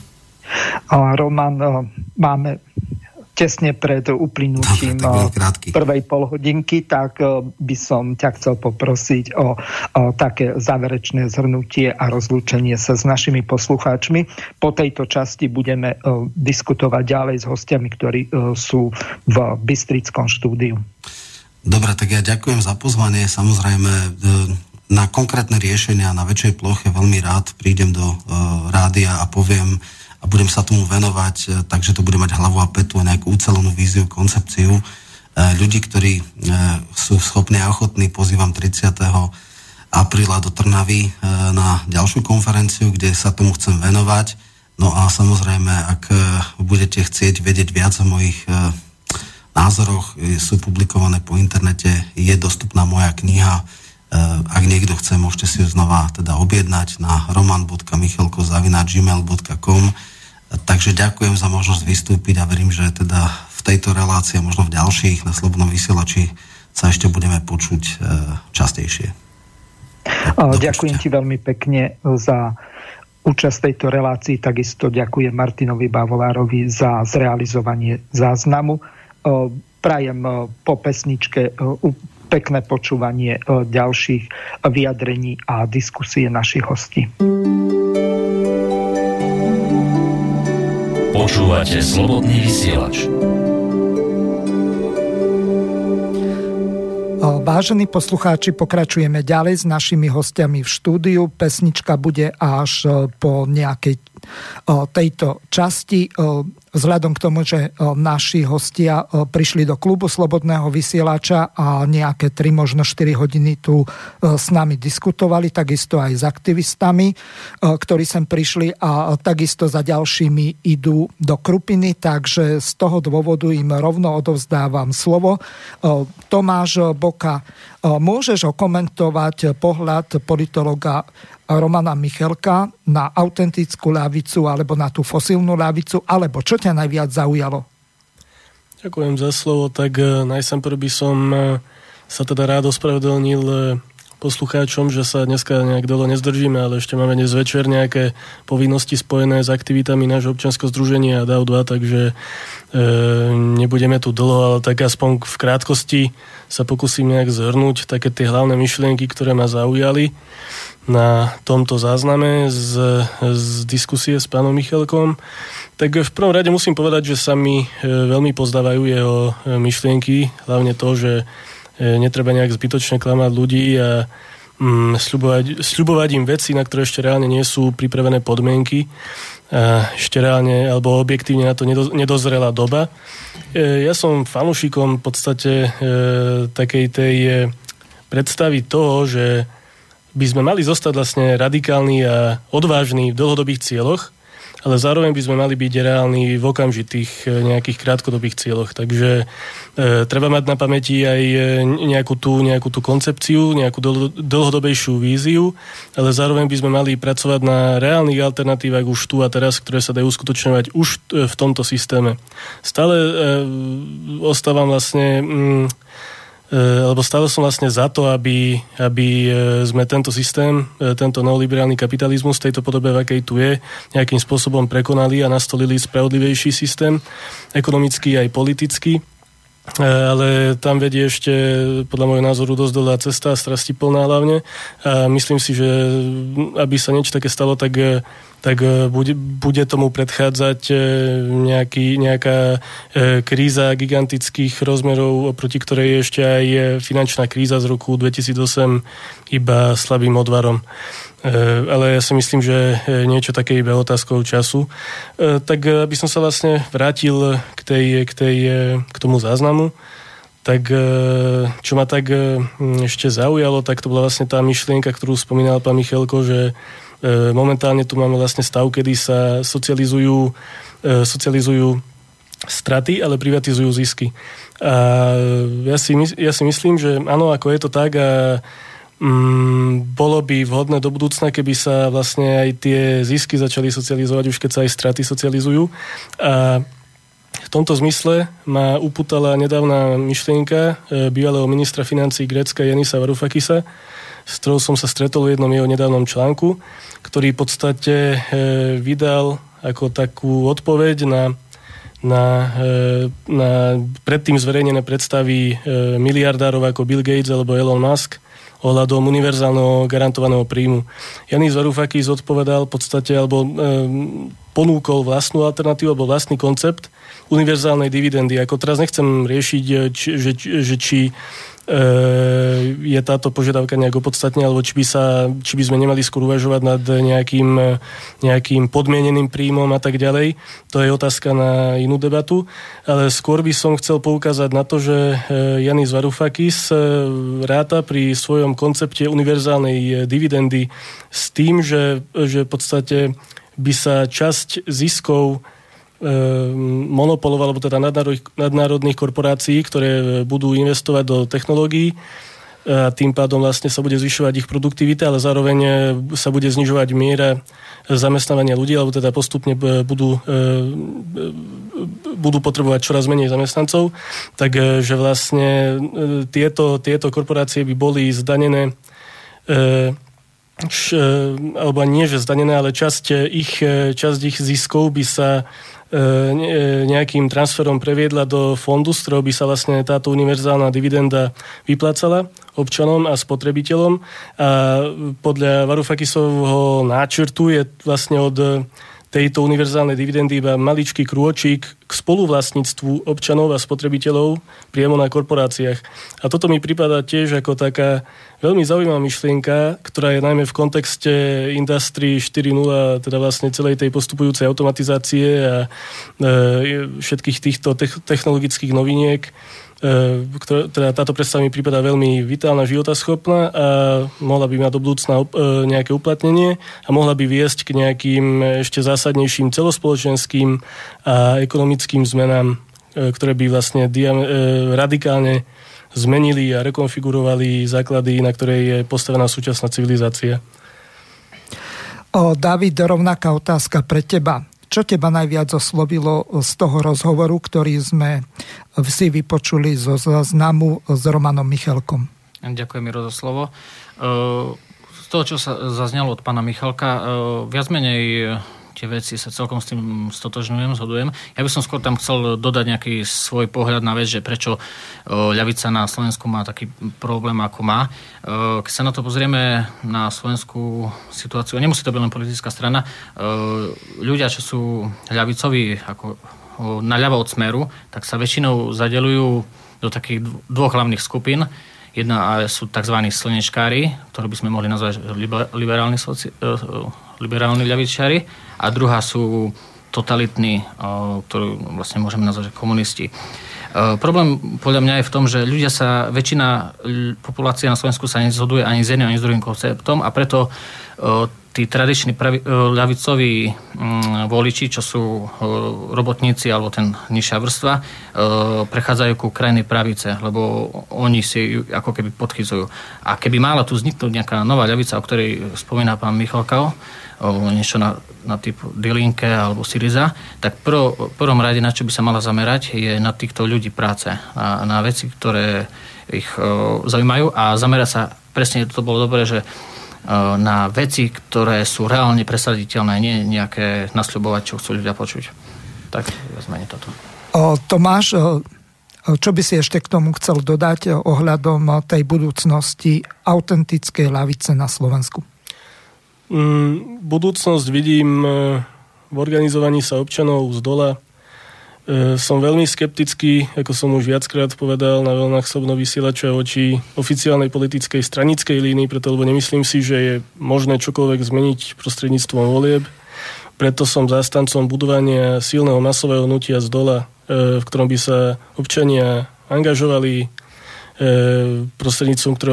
Roman, máme tesne pred uplynutím prvej polhodinky, tak by som ťa chcel poprosiť o také záverečné zhrnutie a rozlúčenie sa s našimi poslucháčmi. Po tejto časti budeme diskutovať ďalej s hostiami, ktorí sú v Bystrickom štúdiu.
Dobre, tak ja ďakujem za pozvanie. Samozrejme, na konkrétne riešenia na väčšej ploche veľmi rád prídem do rádia a poviem a budem sa tomu venovať, takže to bude mať hlavu a petu a nejakú ucelenú víziu, koncepciu. Ľudí, ktorí sú schopní a ochotní, pozývam 30. apríla do Trnavy na ďalšiu konferenciu, kde sa tomu chcem venovať. No a samozrejme, ak budete chcieť vedieť viac o mojich názoroch, sú publikované po internete, je dostupná moja kniha. Ak niekto chce, môžete si ju znova teda objednať na roman.michelko@gmail.com. Takže ďakujem za možnosť vystúpiť a verím, že teda v tejto relácii a možno v ďalších na Slobodnom vysielači sa ešte budeme počuť častejšie.
Ďakujem ti veľmi pekne za účasť v tejto relácii. Takisto ďakujem Martinovi Bavolárovi za zrealizovanie záznamu. Prajem po pesničke pekné počúvanie ďalších vyjadrení a diskusie našich hostí.
Počúvate Slobodný vysielač.
Vážení poslucháči, pokračujeme ďalej s našimi hostiami v štúdiu. Pesnička bude až po nejakej tejto časti. Vzhľadom k tomu, že naši hostia prišli do klubu Slobodného vysielača a nejaké 3, možno 4 hodiny tu s nami diskutovali, takisto aj s aktivistami, ktorí sem prišli a takisto za ďalšími idú do Krupiny, takže z toho dôvodu im rovno odovzdávam slovo. Tomáš Boka, môžeš okomentovať pohľad politologa Romana Michelka na autentickú ľavicu alebo na tú fosílnu ľavicu, alebo čo ťa najviac zaujalo?
Ďakujem za slovo. Tak najprv by som sa teda rád ospravedlnil poslucháčom, že sa dneska nejak dlho nezdržíme, ale ešte máme dnes večer nejaké povinnosti spojené s aktivitami nášho občianskeho združenia DAO2, takže nebudeme tu dlho, ale tak aspoň v krátkosti sa pokúsim nejak zhrnúť také tie hlavné myšlienky, ktoré ma zaujali na tomto zázname z diskusie s pánom Michelkom. Tak v prvom rade musím povedať, že sa mi veľmi pozdávajú jeho myšlienky, hlavne to, že netreba nejak zbytočne klamať ľudí a sľubovať im veci, na ktoré ešte reálne nie sú pripravené podmienky. Ešte reálne alebo objektívne na to nedozrela doba. Ja som fanúšikom v podstate takej tej predstavy toho, že by sme mali zostať vlastne radikálni a odvážni v dlhodobých cieľoch, ale zároveň by sme mali byť reálni v okamžitých nejakých krátkodobých cieľoch. Takže treba mať na pamäti aj nejakú tú koncepciu, nejakú dlhodobejšiu víziu, ale zároveň by sme mali pracovať na reálnych alternatívach už tu a teraz, ktoré sa dajú uskutočňovať už v tomto systéme. Stále ostávam vlastne lebo stále som vlastne za to, aby sme tento systém, tento neoliberálny kapitalizmus v tejto podobe, v akej tu je, nejakým spôsobom prekonali a nastolili spravodlivejší systém, ekonomický aj politický. Ale tam vedie ešte, podľa môjho názoru, dosť dlhá cesta, strastiplná hlavne. A myslím si, že aby sa niečo také stalo, tak tak bude tomu predchádzať nejaká kríza gigantických rozmerov, oproti ktorej je ešte aj finančná kríza z roku 2008 iba slabým odvarom. Ale ja si myslím, že niečo také iba otázkou času. Tak aby som sa vlastne vrátil k tomu záznamu, tak čo ma tak ešte zaujalo, tak to bola vlastne tá myšlienka, ktorú spomínal pán Michelko, že momentálne tu máme vlastne stav, kedy sa socializujú straty, ale privatizujú zisky. A ja si myslím, že áno, ako je to tak a bolo by vhodné do budúcna, keby sa vlastne aj tie zisky začali socializovať, už keď sa aj straty socializujú. A v tomto zmysle ma upútala nedávna myšlienka bývalého ministra financií Grécka Yannisa Varoufakisa, s ktorou som sa stretol v jednom jeho nedávnom článku, ktorý v podstate vydal ako takú odpoveď na predtým zverejnené predstavy miliardárov ako Bill Gates alebo Elon Musk ohľadom univerzálneho garantovaného príjmu. Yannis Varoufakis odpovedal v podstate, alebo ponúkol vlastnú alternatívu, alebo vlastný koncept univerzálnej dividendy. Ako teraz nechcem riešiť, či je táto požiadavka nejak opodstatnená, alebo či by sme nemali skôr uvažovať nad nejakým podmieneným príjmom a tak ďalej. To je otázka na inú debatu. Ale skôr by som chcel poukázať na to, že Yannis Varoufakis ráta pri svojom koncepte univerzálnej dividendy s tým, že v podstate by sa časť ziskov monopolov alebo teda nadnárodných korporácií, ktoré budú investovať do technológií a tým pádom vlastne sa bude zvyšovať ich produktivita, ale zároveň sa bude znižovať miera zamestnávania ľudí, alebo teda postupne budú potrebovať čoraz menej zamestnancov, takže vlastne tieto korporácie by boli zdanené alebo nie, že zdanené, ale časť ich ziskov by sa nejakým transferom previedla do fondu, z ktorého by sa vlastne táto univerzálna dividenda vyplácala občanom a spotrebiteľom. A podľa Varoufakisovho náčrtu je vlastne od tejto univerzálnej dividendy iba maličký krôčik k spoluvlastníctvu občanov a spotrebiteľov priamo na korporáciách. A toto mi pripadá tiež ako taká veľmi zaujímavá myšlienka, ktorá je najmä v kontexte Industry 4.0, teda vlastne celej tej postupujúcej automatizácie a všetkých týchto technologických noviniek, teda táto predstava mi prípada veľmi vitálna, životaschopná a mohla by mať do budúcna nejaké uplatnenie a mohla by viesť k nejakým ešte zásadnejším celospoločenským a ekonomickým zmenám, ktoré by vlastne radikálne zmenili a rekonfigurovali základy, na ktorej je postavená súčasná civilizácia.
David, rovnaká otázka pre teba. Čo teba najviac oslovilo z toho rozhovoru, ktorý sme si vypočuli zo záznamu s Romanom Michelkom?
Ďakujem, Miro, za slovo. Z toho, čo sa zaznelo od pána Michalka, viac menej tie veci sa celkom s tým stotožňujem, zhodujem. Ja by som skôr tam chcel dodať nejaký svoj pohľad na vec, že prečo ľavica na Slovensku má taký problém, ako má. Keď sa na to pozrieme na slovenskú situáciu, nemusí to byť len politická strana, ľudia, čo sú ľavicoví ako naľavo od Smeru, tak sa väčšinou zadeľujú do takých dvoch hlavných skupín. Jedna sú tzv. Slnečkári, ktorí by sme mohli nazvať liberálni ľavičiari, a druhá sú totalitní, ktorú vlastne môžeme nazvať komunisti. Problém podľa mňa je v tom, že väčšina populácie na Slovensku sa nezhoduje ani s jedným, ani s druhým konceptom, a preto tí tradiční ľavicoví voliči, čo sú robotníci alebo ten nižšia vrstva, prechádzajú ku krajnej pravice, lebo oni si ako keby podchyzujú. A keby mala tu vzniknúť nejaká nová ľavica, o ktorej spomína pán Michalka, niečo na typu Die-Linke alebo Syriza, tak prvom rade, na čo by sa mala zamerať, je na týchto ľudí práce. Na veci, ktoré ich zaujímajú, a zamerať sa, presne to bolo dobré, že na veci, ktoré sú reálne presaditeľné, nie nejaké nasľubovať, čo chcú ľudia počuť. Tak zmení toto.
Tomáš, čo by si ešte k tomu chcel dodať ohľadom tej budúcnosti autentickej ľavice na Slovensku?
Budúcnosť vidím v organizovaní sa občanov z dola. Som veľmi skeptický, ako som už viackrát povedal na vlnách Slobodného vysielača, voči oficiálnej politickej stranickej línii, preto lebo nemyslím si, že je možné čokoľvek zmeniť prostredníctvom volieb. Preto som zástancom budovania silného masového hnutia z dola, v ktorom by sa občania angažovali, prostredníctvom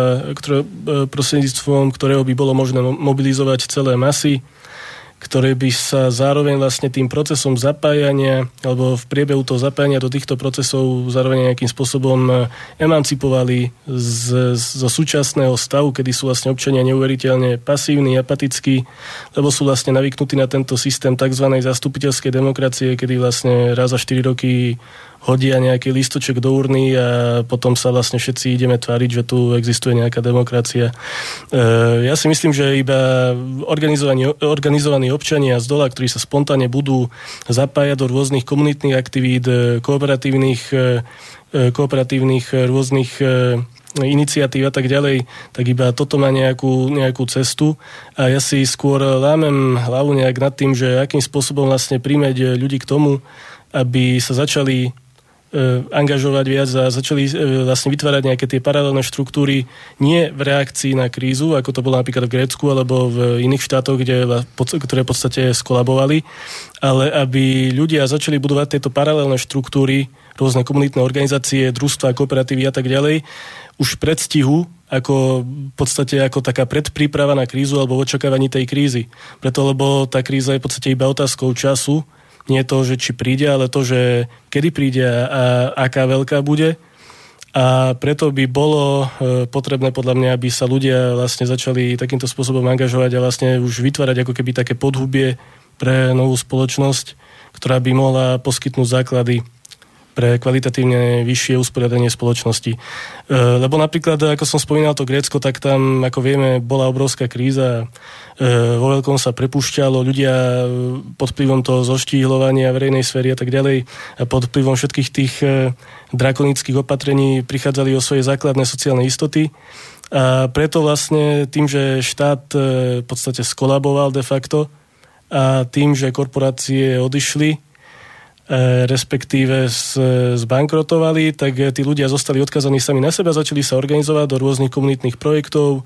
ktorého by bolo možné mobilizovať celé masy, ktoré by sa zároveň vlastne tým procesom zapájania alebo v priebehu toho zapájania do týchto procesov zároveň nejakým spôsobom emancipovali zo súčasného stavu, kedy sú vlastne občania neuveriteľne pasívni, apatickí, lebo sú vlastne navyknutí na tento systém tzv. Zastupiteľskej demokracie, kedy vlastne raz za 4 roky hodia nejaký lístoček do urny a potom sa vlastne všetci ideme tváriť, že tu existuje nejaká demokracia. Ja si myslím, že iba organizovaní občania z dola, ktorí sa spontánne budú zapájať do rôznych komunitných aktivít, kooperatívnych rôznych iniciatív a tak ďalej, tak iba toto má nejakú cestu a ja si skôr lámem hlavu nejak nad tým, že akým spôsobom vlastne príjmeť ľudí k tomu, aby sa začali angažovať viac a začali vlastne vytvárať nejaké tie paralelné štruktúry nie v reakcii na krízu, ako to bolo napríklad v Grécku alebo v iných štátoch, ktoré v podstate skolabovali, ale aby ľudia začali budovať tieto paralelné štruktúry, rôzne komunitné organizácie, družstvá, kooperatívy a tak ďalej, už v predstihu, ako v podstate ako taká predpríprava na krízu alebo v očakávaní tej krízy. Preto, lebo tá kríza je v podstate iba otázkou času. Nie to, že či príde, ale to, že kedy príde a aká veľká bude. A preto by bolo potrebné podľa mňa, aby sa ľudia vlastne začali takýmto spôsobom angažovať a vlastne už vytvárať ako keby také podhubie pre novú spoločnosť, ktorá by mohla poskytnúť základy pre kvalitatívne vyššie usporiadanie spoločnosti. Lebo napríklad, ako som spomínal to Grécko, tak tam, ako vieme, bola obrovská kríza. Vo veľkom sa prepúšťalo, ľudia pod vplyvom toho zoštíhľovania verejnej sféry a tak ďalej a pod vplyvom všetkých tých drakonických opatrení prichádzali o svoje základné sociálne istoty. A preto vlastne tým, že štát v podstate skolaboval de facto a tým, že korporácie odišli, respektíve zbankrotovali, tak tí ľudia zostali odkazaní sami na seba, začali sa organizovať do rôznych komunitných projektov,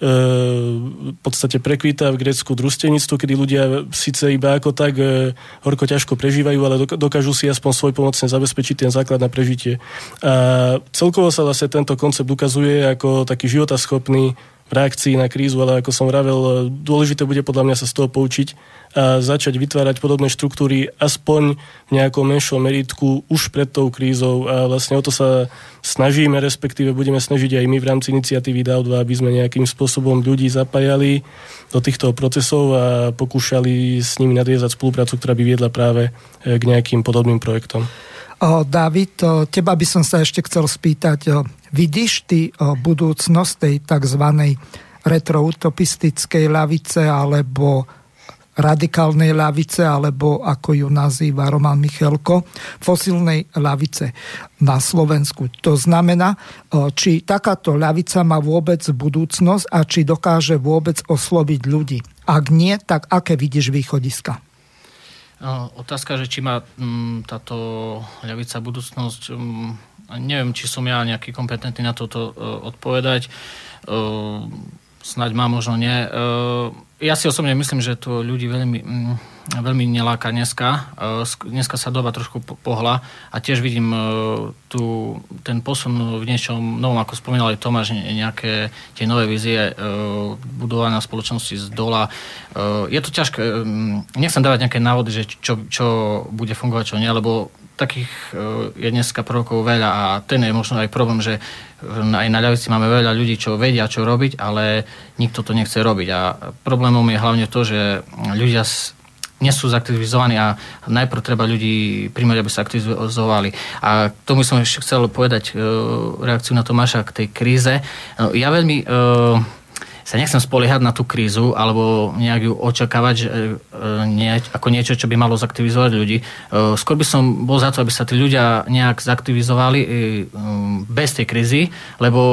v podstate prekvítá v Grécku družstevníctvo, kedy ľudia síce iba ako tak horko ťažko prežívajú, ale dokážu si aspoň svojpomocne zabezpečiť ten základ na prežitie. A celkovo sa vlastne tento koncept ukazuje ako taký životaschopný v reakcii na krízu, ale ako som vravel, dôležité bude podľa mňa sa z toho poučiť a začať vytvárať podobné štruktúry aspoň v nejakom menšom meritku už pred tou krízou a vlastne o to sa snažíme, respektíve budeme snažiť aj my v rámci iniciatívy DAO2, aby sme nejakým spôsobom ľudí zapájali do týchto procesov a pokúšali s nimi nadviazať spoluprácu, ktorá by viedla práve k nejakým podobným projektom.
David, teba by som sa ešte chcel spýtať, vidíš ty budúcnosť tej tzv. Retroutopistickej ľavice alebo radikálnej ľavice, alebo ako ju nazýva Roman Michelko, fosilnej ľavice na Slovensku? To znamená, či takáto ľavica má vôbec budúcnosť a či dokáže vôbec osloviť ľudí. Ak nie, tak aké vidíš východiska?
Otázka, že či má táto ľavica budúcnosť, neviem, či som ja nejaký kompetentný na toto odpovedať. Snáď má, možno nie. Ja si osobne myslím, že to ľudí veľmi neláka dneska. Dneska sa doba trošku pohla a tiež vidím ten posun v niečom novom, ako spomínal aj Tomáš, nejaké tie nové vízie budovania spoločnosti z dola. Je to ťažké. Nechcem dávať nejaké návody, že čo bude fungovať, čo nie, lebo takých je dneska prvokov veľa a ten je možno aj problém, že aj na ľavici máme veľa ľudí, čo vedia, čo robiť, ale nikto to nechce robiť. A problémom je hlavne to, že ľudia nie sú zaktivizovaní a najprv treba ľudí príjmať, aby sa aktivizovali. A k tomu som ešte chcel povedať reakciu na Tomáša k tej kríze. Ja veľmi sa nechcem spoliehať na tú krízu alebo nejak ju očakávať ako niečo, čo by malo zaktivizovať ľudí. Skôr by som bol za to, aby sa tí ľudia nejak zaktivizovali bez tej krízy, lebo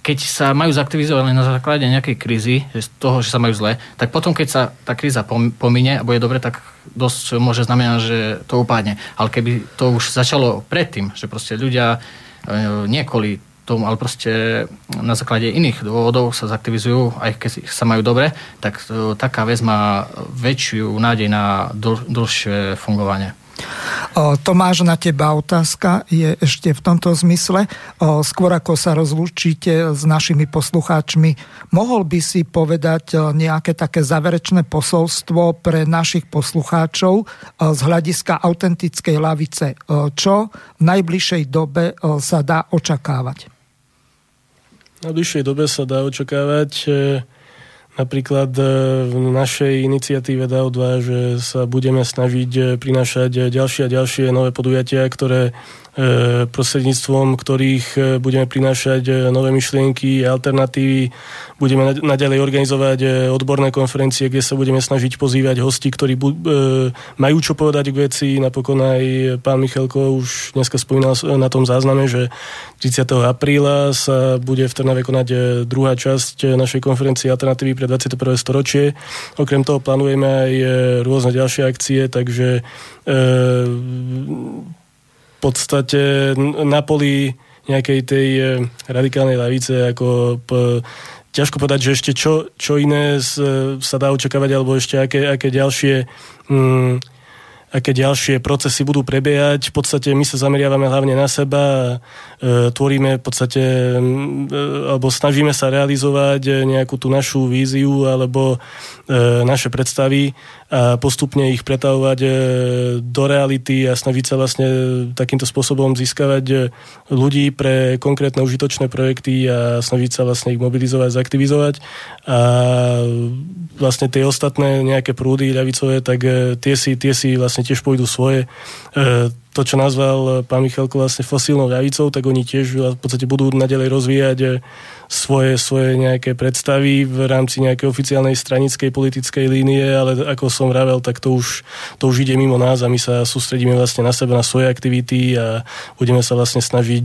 keď sa majú zaktivizovať na základe nejakej krízy, z toho, že sa majú zle, tak potom, keď sa tá kríza pomine a bude dobre, tak dosť môže znamenať, že to upadne. Ale keby to už začalo predtým, že proste ľudia nie kvôli tomu, ale proste na základe iných dôvodov sa zaktivizujú, aj keď sa majú dobre, tak taká vec má väčšiu nádej na dlhšie fungovanie.
Tomáš, na teba otázka je ešte v tomto zmysle. Skôr ako sa rozlúčite s našimi poslucháčmi, mohol by si povedať nejaké také záverečné posolstvo pre našich poslucháčov z hľadiska autentickej lavice? Čo v najbližšej dobe sa dá očakávať?
V najbližšej dobe sa dá očakávať napríklad v našej iniciatíve DAO2, že sa budeme snažiť prinášať ďalšie a ďalšie nové podujatia, ktoré prostredníctvom ktorých budeme prinášať nové myšlienky, alternatívy. Budeme naďalej organizovať odborné konferencie, kde sa budeme snažiť pozývať hosti, ktorí majú čo povedať k veci. Napokon aj pán Michalko už dneska spomínal na tom zázname, že 30. apríla sa bude v Trnave konať druhá časť našej konferencie Alternatívy pre 21. storočie. Okrem toho plánujeme aj rôzne ďalšie akcie, takže v podstate na poli nejakej tej radikálnej ľavice, ako ťažko povedať, že ešte čo iné sa dá očakávať, alebo ešte aké ďalšie procesy budú prebiehať. V podstate my sa zameriavame hlavne na seba a tvoríme v podstate, alebo snažíme sa realizovať nejakú tú našu víziu alebo naše predstavy a postupne ich pretavovať do reality a snažiť sa vlastne takýmto spôsobom získavať ľudí pre konkrétne užitočné projekty a snažiť sa vlastne ich mobilizovať, zaktivizovať. A vlastne tie ostatné nejaké prúdy ľavicové, tak tie si vlastne tiež pôjdu svoje. To, čo nazval pán Michalko vlastne fosílnou ľavicou, tak oni tiež v podstate budú naďalej rozvíjať svoje nejaké predstavy v rámci nejakej oficiálnej stranickej politickej línie, ale ako som vravel, tak to už ide mimo nás a my sa sústredíme vlastne na seba, na svoje aktivity a budeme sa vlastne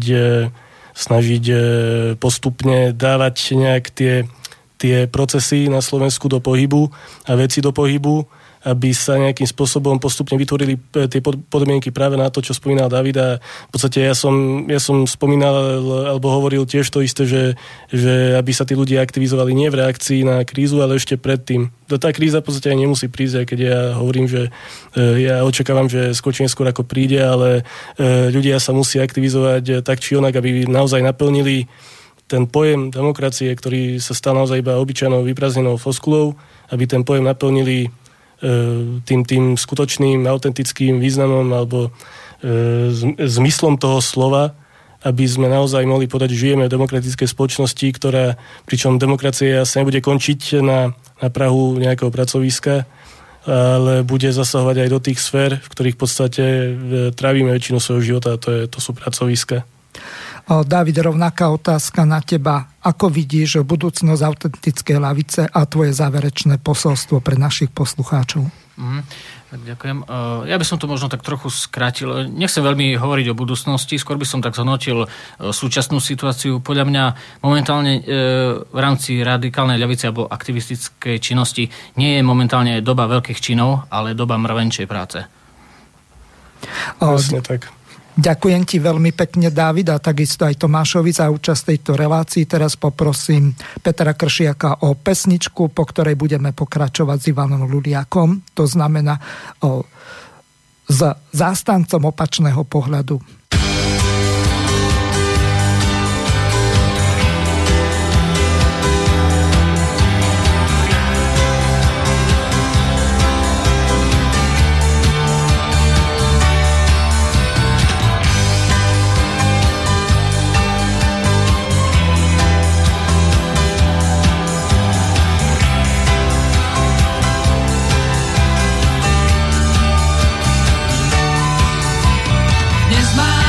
snažiť postupne dávať nejak tie procesy na Slovensku do pohybu a veci do pohybu, aby sa nejakým spôsobom postupne vytvorili tie podmienky práve na to, čo spomínal David. A v podstate ja som spomínal alebo hovoril tiež to isté, že aby sa tí ľudia aktivizovali nie v reakcii na krízu, ale ešte predtým. Tá kríza v podstate aj nemusí prísť, aj keď ja hovorím, že ja očakávam, že skôr či neskôr ako príde, ale ľudia sa musí aktivizovať tak či onak, aby naozaj naplnili ten pojem demokracie, ktorý sa stal naozaj iba obyčajnou vyprázdnenou floskulou, aby ten pojem naplnili tým skutočným, autentickým významom alebo zmyslom toho slova, aby sme naozaj mohli povedať, že žijeme v demokratickej spoločnosti, pričom demokracia sa nebude končiť na prahu nejakého pracoviska, ale bude zasahovať aj do tých sfér, v ktorých v podstate trávime väčšinu svojho života, to sú pracoviska.
Dávid, rovnaká otázka na teba. Ako vidíš budúcnosť autentickej ľavice a tvoje záverečné posolstvo pre našich poslucháčov?
Tak ďakujem. Ja by som to možno tak trochu skrátil. Nechcem veľmi hovoriť o budúcnosti, skôr by som tak zhodnotil súčasnú situáciu. Podľa mňa momentálne v rámci radikálnej ľavice alebo aktivistickej činnosti nie je momentálne doba veľkých činov, ale doba mravenčej práce.
Jasne tak.
Ďakujem ti veľmi pekne, Dávid, a takisto aj Tomášovi za účasť v tejto relácii. Teraz poprosím Petra Kršiaka o pesničku, po ktorej budeme pokračovať s Ivanom Luliakom. To znamená s zástancom opačného pohľadu.
Dnes má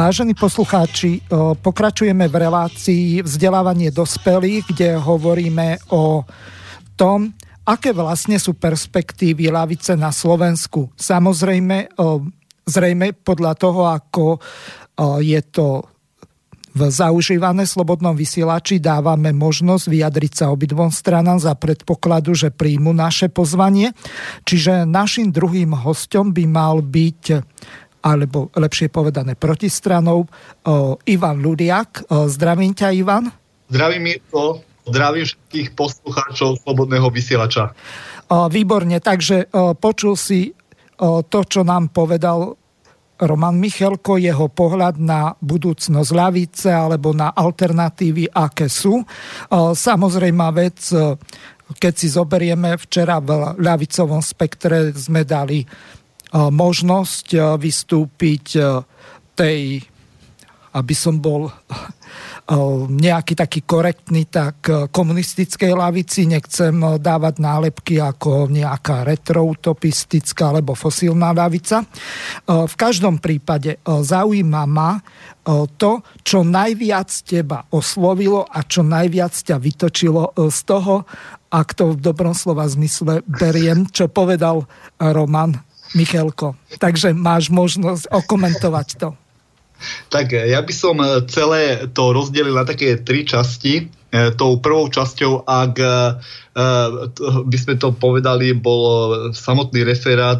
Vážení poslucháči, pokračujeme v relácii vzdelávanie dospelých, kde hovoríme o tom, aké vlastne sú perspektívy ľavice na Slovensku. Samozrejme, zrejme podľa toho, ako je to zaužívané v Slobodnom vysielači, dávame možnosť vyjadriť sa obidvom stranám za predpokladu, že príjmu naše pozvanie. Čiže našim druhým hosťom by mal byť, alebo lepšie povedané protistranou, Ivan Ľudiak. Zdravím ťa, Ivan.
Zdravím, Mirko. Zdravím všetkých poslucháčov Slobodného vysielača.
Výborne, takže počul si to, čo nám povedal Roman Michelko, jeho pohľad na budúcnosť ľavice alebo na alternatívy, aké sú. Samozrejmá vec, keď si zoberieme, včera v ľavicovom spektre sme dali možnosť vystúpiť tej, aby som bol nejaký taký korektný, tak komunistickej ľavici, nechcem dávať nálepky ako nejaká retroutopistická alebo fosílna ľavica. V každom prípade zaujíma ma to, čo najviac teba oslovilo a čo najviac ťa vytočilo z toho, ak to v dobrom slova zmysle beriem, čo povedal Roman Michelko. Takže máš možnosť okomentovať to.
Tak ja by som celé to rozdelil na také 3 časti. Tou prvou časťou, ak by sme to povedali, bol samotný referát,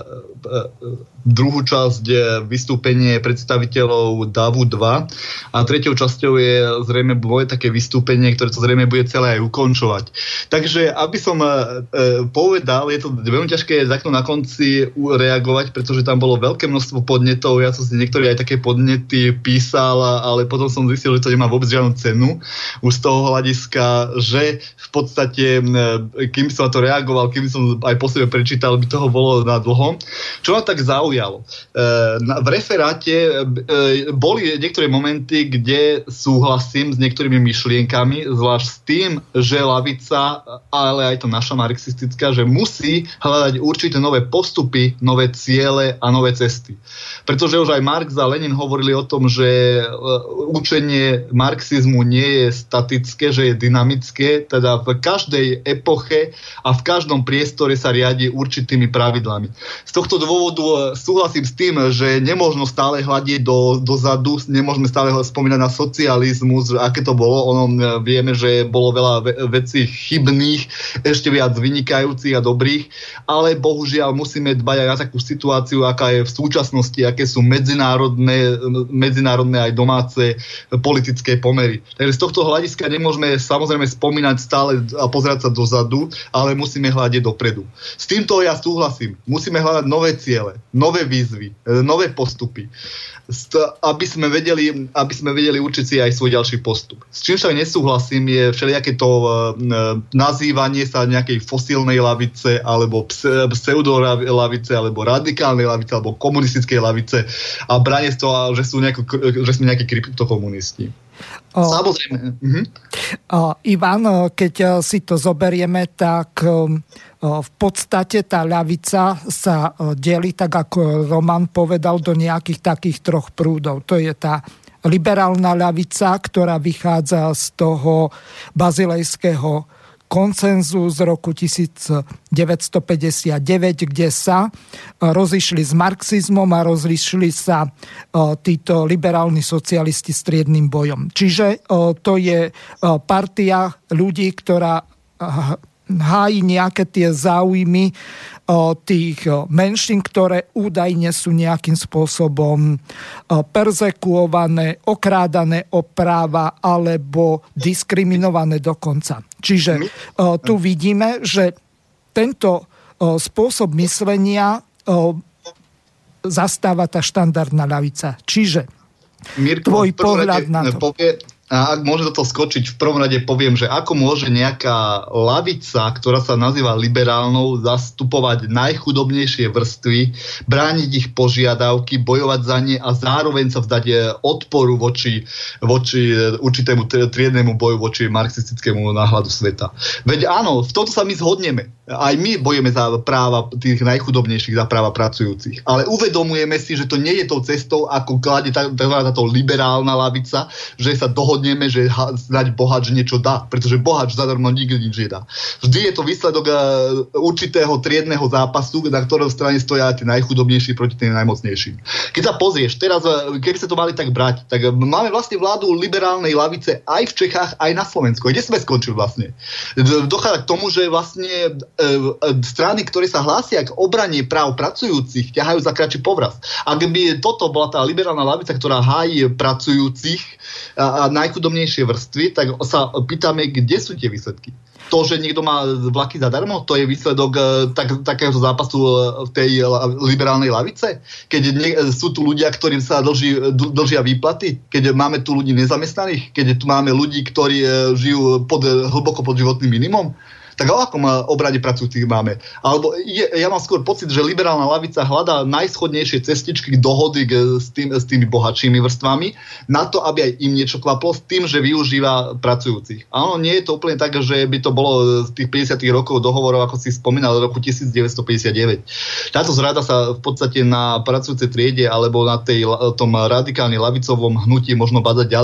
druhú časť vystúpenie predstaviteľov DAVu 2 a treťou časťou je zrejme moje také vystúpenie, ktoré to zrejme bude celé aj ukončovať. Takže aby som povedal, je to veľmi ťažké takto na konci reagovať, pretože tam bolo veľké množstvo podnetov, ja som si niektoré aj také podnety písal, ale potom som zistil, že to nemá vôbec žiadnu cenu. Už z toho hľadiska, že v podstate, kým som na to reagoval, kým som aj po sebe prečítal, by toho bolo na dlho. Čo ma tak zaujalo? V referáte boli niektoré momenty, kde súhlasím s niektorými myšlienkami, zvlášť s tým, že ľavica, ale aj to naša marxistická, že musí hľadať určité nové postupy, nové ciele a nové cesty. Pretože už aj Marx a Lenin hovorili o tom, že učenie marxizmu nie je statické, že je dynamické, teda v každej epoche a v každom priestore sa riadi určitými pravidlami. Z tohto dôvodu súhlasím s tým, že nemôžno stále hľadiť dozadu, nemôžeme stále spomínať na socializmus, aké to bolo. Ono vieme, že bolo veľa vecí chybných, ešte viac vynikajúcich a dobrých, ale bohužiaľ musíme dbať aj na takú situáciu, aká je v súčasnosti, aké sú medzinárodné aj domáce politické pomery. Takže z tohto hľadiska nemôžeme samozrejme spomínať stále a pozerať sa dozadu, ale musíme hľadiť dopredu. S týmto ja súhlasím. Musíme hľadať nové ciele, nové výzvy, nové postupy, aby sme vedeli určiť si aj svoj ďalší postup. S čím však nesúhlasím je všelijaké to nazývanie sa nejakej fosílnej lavice alebo pseudolavice alebo radikálnej lavice alebo komunistickej lavice a branie z toho, že sme nejakí kryptokomunisti. Samozrejme.
Ivan, keď si to zoberieme, tak v podstate tá ľavica sa delí, tak ako Roman povedal, do nejakých takých 3 prúdov. To je tá liberálna ľavica, ktorá vychádza z toho bazilejského konsenzu z roku 1959, kde sa rozišli s marxizmom a rozišli sa títo liberálni socialisti striednym bojom. Čiže to je partia ľudí, ktorá hájí nejaké tie záujmy tých menšín, ktoré údajne sú nejakým spôsobom perzekuované, okrádané o práva alebo diskriminované dokonca. Čiže tu vidíme, že tento spôsob myslenia zastáva tá štandardná ľavica. Čiže Mirko, tvoj pohľad na to.
A ak môže do toho skočiť, v prvom rade poviem, že ako môže nejaká lavica, ktorá sa nazýva liberálnou, zastupovať najchudobnejšie vrstvy, brániť ich požiadavky, bojovať za ne a zároveň sa vzdať odporu voči určitému triednemu boju, voči marxistickému náhľadu sveta. Veď áno, v tomto sa my zhodneme. Aj my bojujeme za práva tých najchudobnejších, za práva pracujúcich. Ale uvedomujeme si, že to nie je tou cestou, ako kladie táto liberálna lavica, že sa dohodneme, že snáď boháč niečo dá. Pretože boháč zadarmo nikdy nič nedá. Vždy je to výsledok určitého triedneho zápasu, na ktorom strane stoja tí najchudobnejší proti tým najmocnejším. Keď sa pozrieš, teraz, keby sa to mali tak brať, tak máme vlastne vládu liberálnej lavice aj v Čechách, aj na Slovensku. Kde sme skončili vlastne? Dochádza k tomu, že vlastne strany, ktoré sa hlásia k obrane práv pracujúcich, ťahajú za kratší povraz. Ak by toto bola tá liberálna lavica, ktorá hájí pracujúcich a najchudobnejšie vrstvy, tak sa pýtame, kde sú tie výsledky. To, že niekto má vlaky zadarmo, to je výsledok takéhoto zápasu v tej liberálnej lavice? Keď sú tu ľudia, ktorým sa dlžia výplaty? Keď máme tu ľudí nezamestnaných? Keď tu máme ľudí, ktorí žijú hlboko pod životným minimum? Tak o akom obrade pracujúcich máme? Alebo ja mám skôr pocit, že liberálna lavica hľadá najschodnejšie cestičky k dohody s tými bohatšími vrstvami na to, aby aj im niečo klaplo s tým, že využíva pracujúcich. Áno, nie je to úplne tak, že by to bolo z tých 50 rokov dohovorov, ako si spomínal, roku 1959. Táto zrada sa v podstate na pracujúcej triede alebo na tom radikálne lavicovom hnutí možno bádať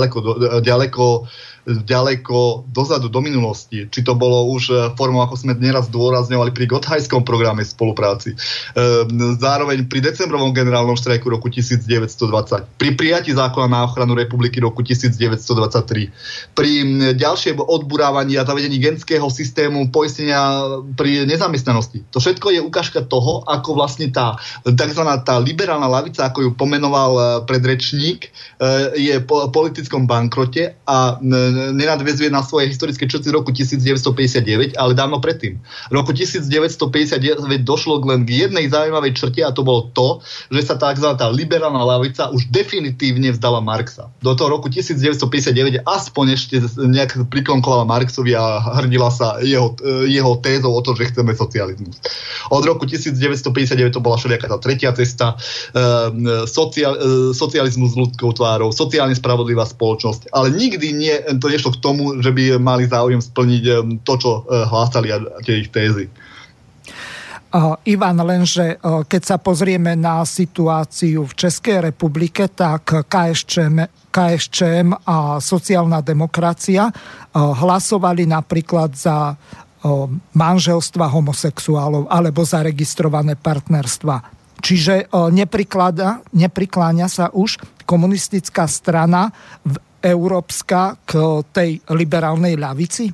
ďaleko dozadu do minulosti. Či to bolo už formou, ako sme neraz zdôrazňovali pri Gotthajskom programe spolupráci. Zároveň pri decembrovom generálnom štrajku roku 1920. Pri prijatí zákona na ochranu republiky roku 1923. Pri ďalšiem odburávaní a zavedení genského systému poistenia pri nezamestnanosti. To všetko je ukážka toho, ako vlastne tá liberálna lavica, ako ju pomenoval predrečník, je po politickom bankrote a nenadväzuje na svoje historické črty roku 1959, ale dávno predtým. V roku 1959 došlo len k jednej zaujímavej črte a to bolo to, že sa tá liberálna lavica už definitívne vzdala Marxa. Do toho roku 1959 aspoň ešte nejak priklonkovala Marxovi a hrdila sa jeho tézou o to, že chceme socializmus. Od roku 1959 to bola všelijaká tá tretia cesta, socializmus s ľudskou tvárou, sociálne spravodlivá spoločnosť, ale nikdy to nešlo k tomu, že by mali záujem splniť to, čo hlásali a tie ich tézy.
Ivan, lenže keď sa pozrieme na situáciu v Českej republike, tak KSČM a sociálna demokracia hlasovali napríklad za manželstva homosexuálov alebo za registrované partnerstva. Čiže neprikláňa sa už komunistická strana európska k tej liberálnej ľavici?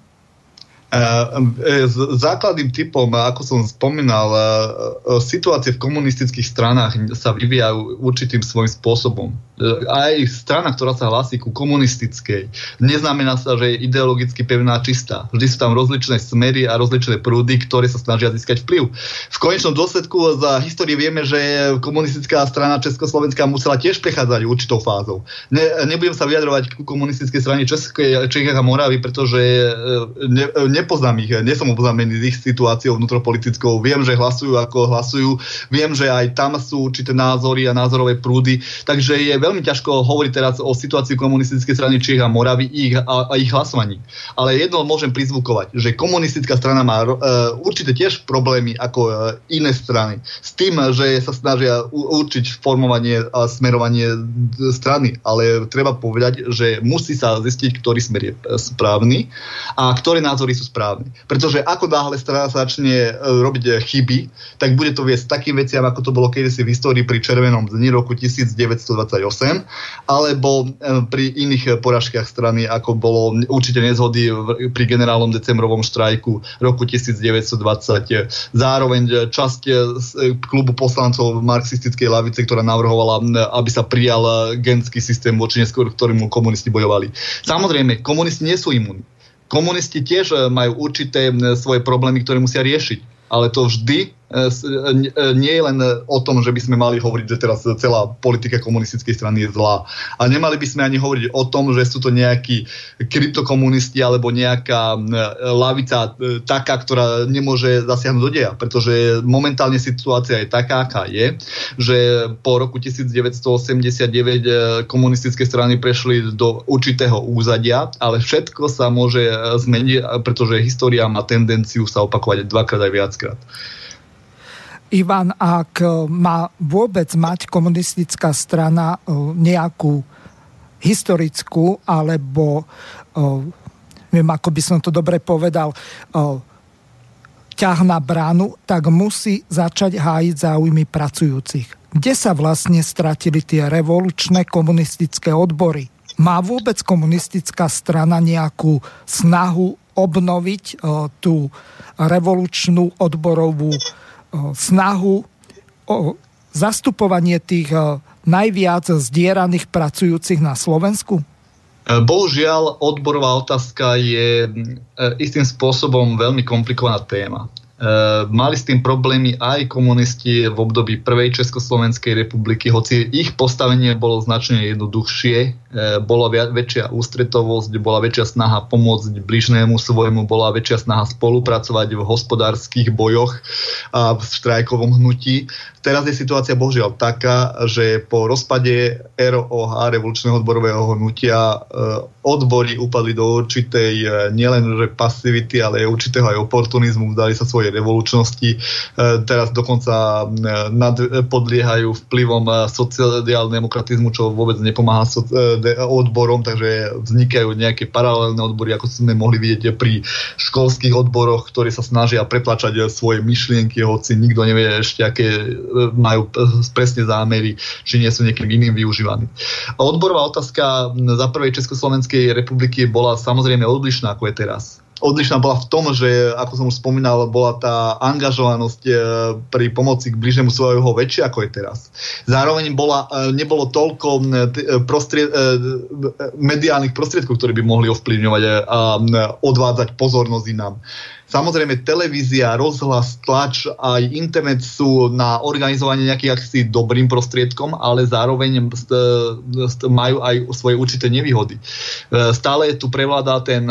Základným typom, ako som spomínal, situácie v komunistických stranách sa vyvíjajú určitým svojím spôsobom. Aj strana, ktorá sa hlási ku komunistickej, neznamená sa, že je ideologicky pevná čistá. Vždy sú tam rozličné smery a rozličné prúdy, ktoré sa snažia získať vplyv. V konečnom dôsledku za histórie vieme, že komunistická strana Československá musela tiež prechádzať určitou fázou. Nebudem sa vyjadrovať ku komunistickej strane Čech a Moravy, pretože nepoznám ich, nie som oboznámený s ich situáciou vnútropolitickou. Viem, že hlasujú ako hlasujú, viem, že aj tam sú určité názory a názorové prúdy, takže je veľmi ťažko hovoriť teraz o situácii komunistickej strany Čiech a Moravy a ich hlasovaní. Ale jedno môžem prizvukovať, že komunistická strana má určite tiež problémy ako iné strany. S tým, že sa snažia určiť formovanie a smerovanie strany. Ale treba povedať, že musí sa zistiť, ktorý smer je správny a ktoré názory sú správne. Pretože ako náhle strana sa začne robiť chyby, tak bude to viesť takým veciam, ako to bolo kedysi v histórii pri Červenom dni roku 1928, alebo pri iných porážkach strany, ako bolo určite nezhody pri generálnom decembrovom štrajku roku 1920. Zároveň časť klubu poslancov marxistickej lavice, ktorá navrhovala, aby sa prijal genský systém, voči neskôr ktorému komunisti bojovali. Samozrejme, komunisti nie sú imúnni. Komunisti tiež majú určité svoje problémy, ktoré musia riešiť. Ale to vždy nie je len o tom, že by sme mali hovoriť, že teraz celá politika komunistickej strany je zlá. A nemali by sme ani hovoriť o tom, že sú to nejakí kryptokomunisti alebo nejaká lavica taká, ktorá nemôže zasiahnuť do deja. Pretože momentálne situácia je taká, aká je, že po roku 1989 komunistické strany prešli do určitého úzadia, ale všetko sa môže zmeniť, pretože história má tendenciu sa opakovať dvakrát aj viackrát.
Ivan, ak má vôbec mať komunistická strana nejakú historickú, alebo neviem, ako by som to dobre povedal, ťah na bránu, tak musí začať hájiť záujmy pracujúcich. Kde sa vlastne stratili tie revolučné komunistické odbory? Má vôbec komunistická strana nejakú snahu obnoviť tú revolučnú odborovú snahu o zastupovanie tých najviac zdieraných pracujúcich na Slovensku?
Bohužiaľ, odborová otázka je istým spôsobom veľmi komplikovaná téma. Mali s tým problémy aj komunisti v období prvej Československej republiky, hoci ich postavenie bolo značne jednoduchšie, bola väčšia ústretovosť, bola väčšia snaha pomôcť bližnému svojmu, bola väčšia snaha spolupracovať v hospodárskych bojoch a v štrajkovom hnutí. Teraz je situácia bohužiaľ taká, že po rozpade ROH, revolučného odborového hnutia, odbory upadli do určitej nielenže pasivity, ale aj určitého aj oportunizmu, vzdali sa svojej revolučnosti. Teraz dokonca podliehajú vplyvom sociálne-demokratizmu, čo vôbec nepomáha odborom, takže vznikajú nejaké paralelné odbory, ako sme mohli vidieť pri školských odboroch, ktorí sa snažia pretlačať svoje myšlienky, hoci nikto nevie ešte, aké majú presne zámery, či nie sú niekým iným využívaní. Odborová otázka za prvej Československej republiky bola samozrejme odlišná, ako je teraz. Odlišná bola v tom, že, ako som už spomínal, bola tá angažovanosť pri pomoci k bližnému svojho väčšia, ako je teraz. Zároveň nebolo toľko mediálnych prostriedkov, ktoré by mohli ovplyvňovať a odvádzať pozornosť inám. Samozrejme, televízia, rozhlas, tlač aj internet sú na organizovanie nejakých akcií dobrým prostriedkom, ale zároveň majú aj svoje určité nevýhody. Stále tu prevládá ten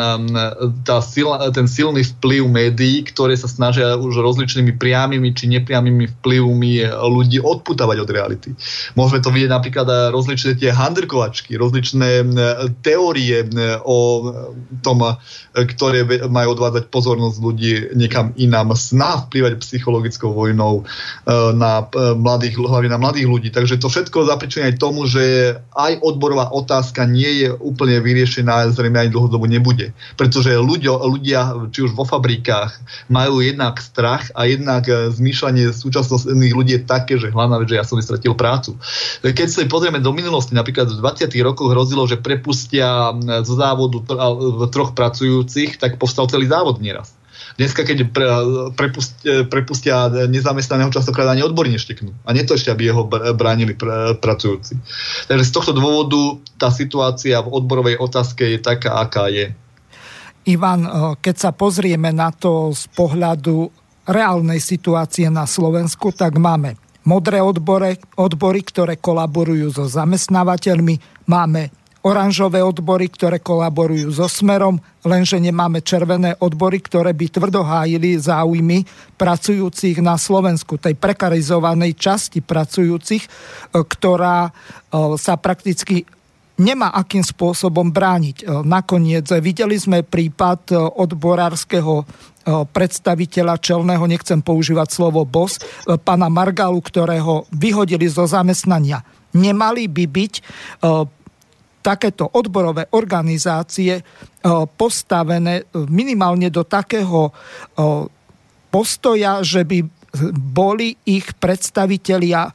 silný vplyv médií, ktoré sa snažia už rozličnými priamými či nepriamými vplyvmi ľudí odputávať od reality. Môžeme to vidieť napríklad rozličné tie handrkovačky, rozličné teórie o tom, ktoré majú odvádzať pozornosť ľudí niekam inám, snaha vplyvať psychologickou vojnou na mladých ľudí. Takže to všetko zapričuje aj tomu, že aj odborová otázka nie je úplne vyriešená, zrejme aj dlhodobo nebude. Pretože ľudia, či už vo fabrikách, majú jednak strach a jednak zmýšľanie súčasných ľudí je také, že hlavná vec, že ja som stratil prácu. Keď sa pozrieme do minulosti, napríklad v 20. rokoch hrozilo, že prepustia zo závodu troch pracujúcich, tak povstal celý závod nieraz. Dneska, keď prepustia nezamestnaného, častokrát ani odbory nešteknú. A nie to ešte, aby jeho bránili pracujúci. Takže z tohto dôvodu tá situácia v odborovej otázke je taká, aká je.
Ivan, keď sa pozrieme na to z pohľadu reálnej situácie na Slovensku, tak máme modré odbory, ktoré kolaborujú so zamestnávateľmi, máme oranžové odbory, ktoré kolaborujú so Smerom, lenže nemáme červené odbory, ktoré by tvrdo hájili záujmy pracujúcich na Slovensku, tej prekarizovanej časti pracujúcich, ktorá sa prakticky nemá akým spôsobom brániť. Nakoniec videli sme prípad odborárskeho predstaviteľa čelného, nechcem používať slovo boss, pána Margalu, ktorého vyhodili zo zamestnania. Nemali by byť takéto odborové organizácie postavené minimálne do takého postoja, že by boli ich predstavitelia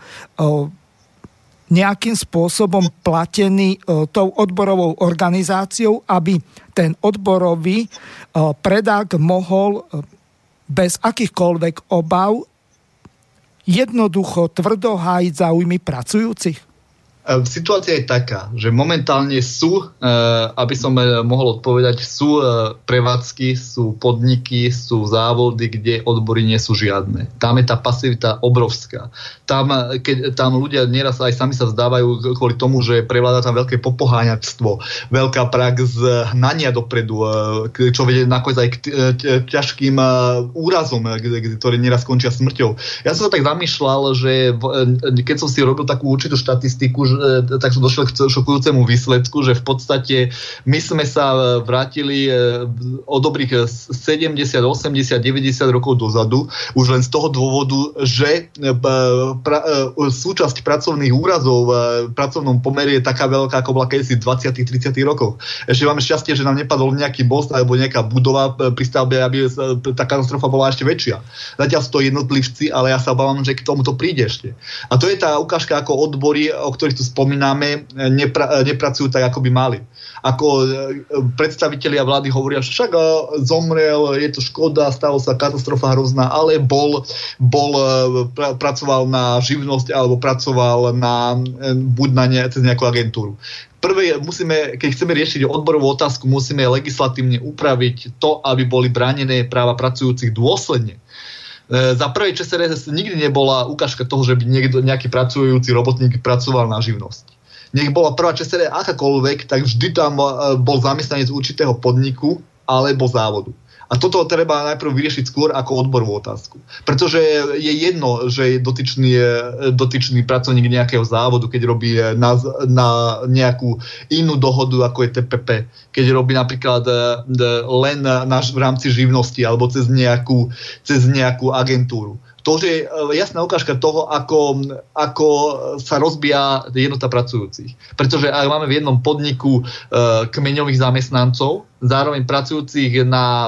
nejakým spôsobom platení tou odborovou organizáciou, aby ten odborový predák mohol bez akýchkoľvek obav jednoducho tvrdo hájiť záujmy pracujúcich?
Situácia je taká, že momentálne sú, aby som mohol odpovedať, sú prevádzky, sú podniky, sú závody, kde odbory nie sú žiadne. Tam je tá pasivita obrovská. Tam ľudia nieraz aj sami sa vzdávajú kvôli tomu, že prevláda tam veľké popoháňactvo, veľká prax hnania dopredu, čo vedie nakoniec aj k ťažkým úrazom, ktoré nieraz končia smrťou. Ja som sa tak zamýšľal, že keď som si robil takú určitú štatistiku, tak som došiel k šokujúcemu výsledku, že v podstate my sme sa vrátili o dobrých 70, 80, 90 rokov dozadu, už len z toho dôvodu, že súčasť pracovných úrazov v pracovnom pomere je taká veľká, ako bola kedysi v 20 30 rokoch. Ešte máme šťastie, že nám nepadol nejaký most alebo nejaká budova pri stavbe, aby tá katastrofa bola ešte väčšia. Zatiaľ sú to jednotlivci, ale ja sa obávam, že k tomuto príde ešte. A to je tá ukážka, ako odbory, o ktorých tu spomíname, nepracujú tak, ako by mali. Ako predstavitelia vlády hovoria, že však zomrel, je to škoda, stalo sa katastrofa hrozná, ale pracoval na živnosť alebo pracoval cez nejakú agentúru. Prvé, keď chceme riešiť odborovú otázku, musíme legislatívne upraviť to, aby boli bránené práva pracujúcich dôsledne. Za prvej ČSRS nikdy nebola ukážka toho, že by nejaký pracujúci robotník pracoval na živnosť. Nech bola prvá ČSRS akákoľvek, tak vždy tam bol zamestnanec určitého podniku alebo závodu. A toto treba najprv vyriešiť skôr ako odborovú otázku. Pretože je jedno, že je dotyčný pracovník nejakého závodu, keď robí na nejakú inú dohodu, ako je TPP. Keď robí napríklad len v rámci živnosti alebo cez nejakú agentúru. To je jasná ukážka toho, ako sa rozbíja jednota pracujúcich. Pretože ak máme v jednom podniku kmeňových zamestnancov, zároveň pracujúcich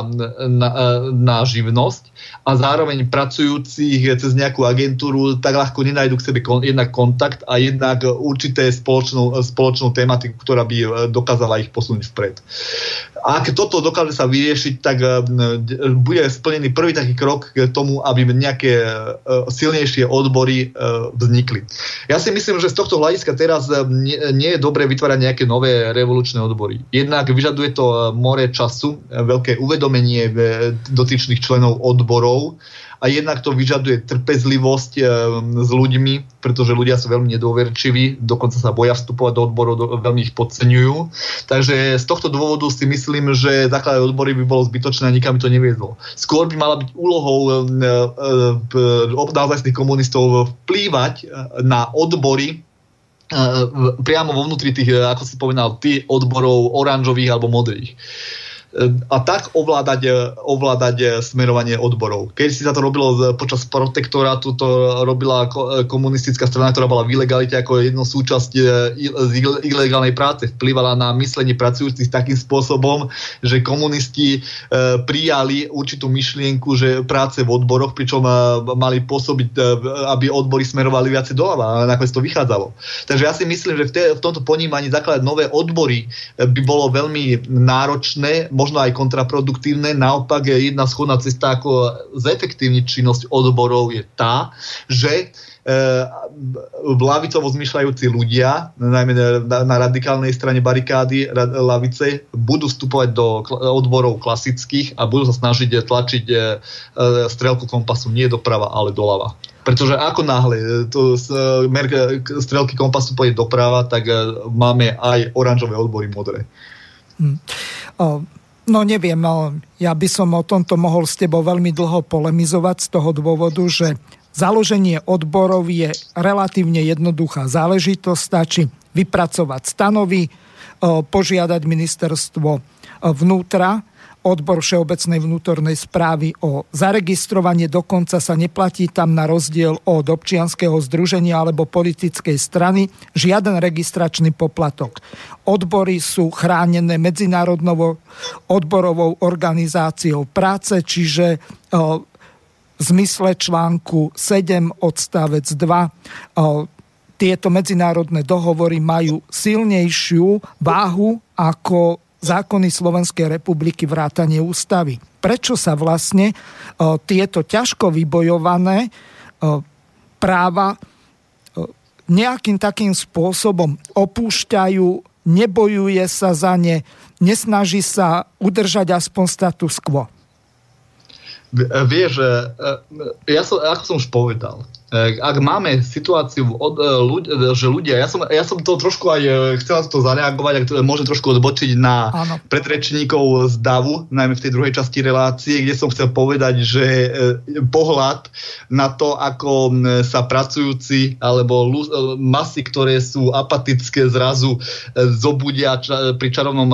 na živnosť a zároveň pracujúcich cez nejakú agentúru, tak ľahko nenajdu k sebe jednak kontakt a jednak určité spoločnú tematiku, ktorá by dokázala ich posunúť vpred. Ak toto dokáže sa vyriešiť, tak bude splnený prvý taký krok k tomu, aby nejaké silnejšie odbory vznikli. Ja si myslím, že z tohto hľadiska teraz nie je dobre vytvárať nejaké nové revolučné odbory. Jednak vyžaduje to more času, veľké uvedomenie dotyčných členov odborov a jednak to vyžaduje trpezlivosť s ľuďmi, pretože ľudia sú veľmi nedôverčiví, dokonca sa boja vstupovať do odborov, veľmi ich podceňujú. Takže z tohto dôvodu si myslím, že základné odbory by bolo zbytočné a nikam to neviedlo. Skôr by mala byť úlohou naozajstných komunistov vplývať na odbory priamo vo vnútri tých, ako si spomínal, tých odborov oranžových alebo modrých. A tak ovládať smerovanie odborov. Keď si sa to robilo počas protektorátu, to robila komunistická strana, ktorá bola v ilegalite ako jedno súčasť z ilegálnej práce. Vplyvala na myslenie pracujúcich takým spôsobom, že komunisti prijali určitú myšlienku, že práce v odboroch, pričom mali pôsobiť, aby odbory smerovali viacej doľava, ale nakoniec to vychádzalo. Takže ja si myslím, že v tomto ponímaní zakladať nové odbory by bolo veľmi náročné, možno aj kontraproduktívne. Naopak jedna schodná cesta, ako zefektívniť činnosť odborov, je tá, že lavicovo zmýšľajúci ľudia, najmä na radikálnej strane barikády lavice, budú vstupovať do odborov klasických a budú sa snažiť tlačiť strelku kompasu nie doprava, ale doľava. Pretože ako náhle strelky kompasu pôjde doprava, tak máme aj oranžové odbory modré.
No neviem, ja by som o tomto mohol s tebou veľmi dlho polemizovať z toho dôvodu, že založenie odborov je relatívne jednoduchá záležitosť. Stačí vypracovať stanovy, požiadať ministerstvo vnútra, odbor Všeobecnej vnútornej správy o zaregistrovanie, dokonca sa neplatí tam na rozdiel od občianskeho združenia alebo politickej strany žiaden registračný poplatok. Odbory sú chránené medzinárodnou odborovou organizáciou práce, čiže v zmysle článku 7 odstavec 2 tieto medzinárodné dohovory majú silnejšiu váhu ako zákony Slovenskej republiky vrátane ústavy. Prečo sa vlastne tieto ťažko vybojované práva nejakým takým spôsobom opúšťajú, nebojuje sa za ne, nesnaží sa udržať aspoň status quo?
Vieš, ako som už povedal, ak máme situáciu, že ľudia, ja som to trošku aj chcel to zareagovať, ak to môžem trošku odbočiť na predrečníkov z DAVu, najmä v tej druhej časti relácie, kde som chcel povedať, že pohľad na to, ako sa pracujúci alebo masy, ktoré sú apatické, zrazu zobudia pri čarovnom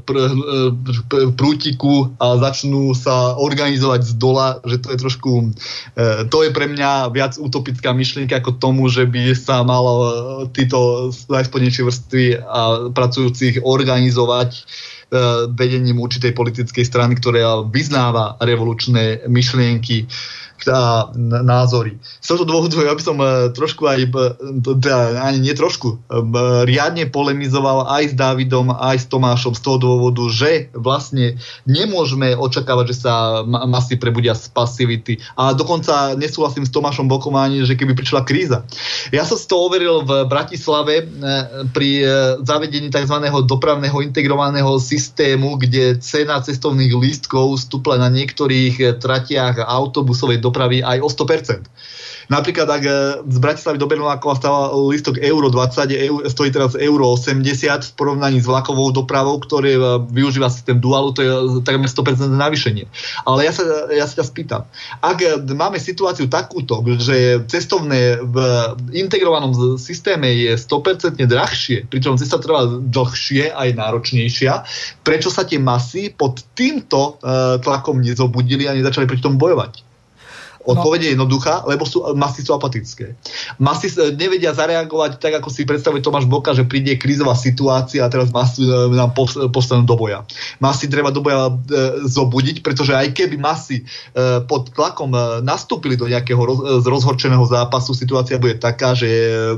prútiku a začnú sa organizovať z dola, že to je trošku, to je pre mňa viac utopická myšlienka ako tomu, že by sa malo títo najspodnejšie vrstvy a pracujúcich organizovať vedením určitej politickej strany, ktorá vyznáva revolučné myšlienky a názory. Z tohto dôvodu ja by som trošku aj, ani nie trošku, riadne polemizoval aj s Dávidom, aj s Tomášom z toho dôvodu, že vlastne nemôžeme očakávať, že sa masy prebudia z pasivity. A dokonca nesúhlasím s Tomášom Bokom ani, že keby prišla kríza. Ja som si to overil v Bratislave pri zavedení tzv. Dopravného integrovaného systému, kde cena cestovných lístkov stúpla na niektorých tratiach autobusovej dopravy aj o 100%. Napríklad, ak z Bratislavy do Bernolákova stáva lístok euro 20, stojí teraz euro 80 v porovnaní s vlakovou dopravou, ktoré využíva systém dualu, to je takmer 100% navýšenie. Ale ja sa ťa spýtam, ak máme situáciu takúto, že cestovné v integrovanom systéme je 100% drahšie, pričom cesta trvá dlhšie aj náročnejšia, prečo sa tie masy pod týmto tlakom nezobudili a nezačali proti tomu bojovať? Odpoveď je jednoduchá, lebo masy sú apatické. Masy nevedia zareagovať tak, ako si predstavuje Tomáš Boka, že príde krízová situácia a teraz masy nám postanú do boja. Masy treba do boja zobudiť, pretože aj keby masy pod tlakom nastúpili do nejakého rozhorčeného zápasu, situácia bude taká, že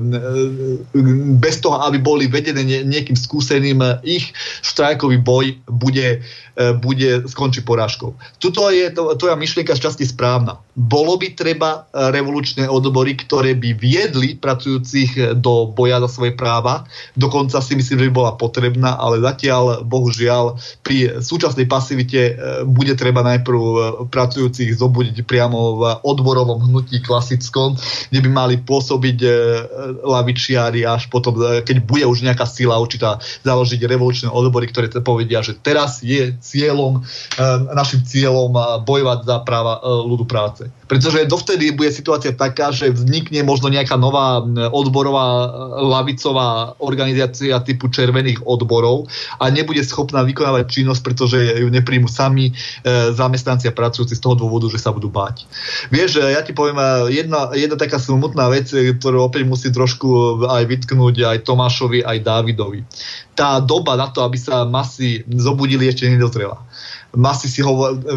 bez toho, aby boli vedené niekým skúseným, ich štrajkový boj skončí porážkou. Tuto je tvoja myšlienka šťastie správna. Bolo by treba revolučné odbory, ktoré by viedli pracujúcich do boja za svoje práva. Dokonca si myslím, že by bola potrebná, ale zatiaľ, bohužiaľ, pri súčasnej pasivite bude treba najprv pracujúcich zobudiť priamo v odborovom hnutí klasickom, kde by mali pôsobiť lavičiari, až potom, keď bude už nejaká sila určitá, založiť revolučné odbory, ktoré povedia, že teraz je našim cieľom bojovať za práva ľudu práce. Pretože dovtedy bude situácia taká, že vznikne možno nejaká nová odborová lavicová organizácia typu červených odborov a nebude schopná vykonávať činnosť, pretože ju nepríjmu sami zamestnanci a pracujúci z toho dôvodu, že sa budú báť. Vieš, ja ti poviem jedna taká smutná vec, ktorú opäť musím trošku aj vytknúť aj Tomášovi, aj Dávidovi. Tá doba na to, aby sa masy zobudili, ešte nedozrela. Masy si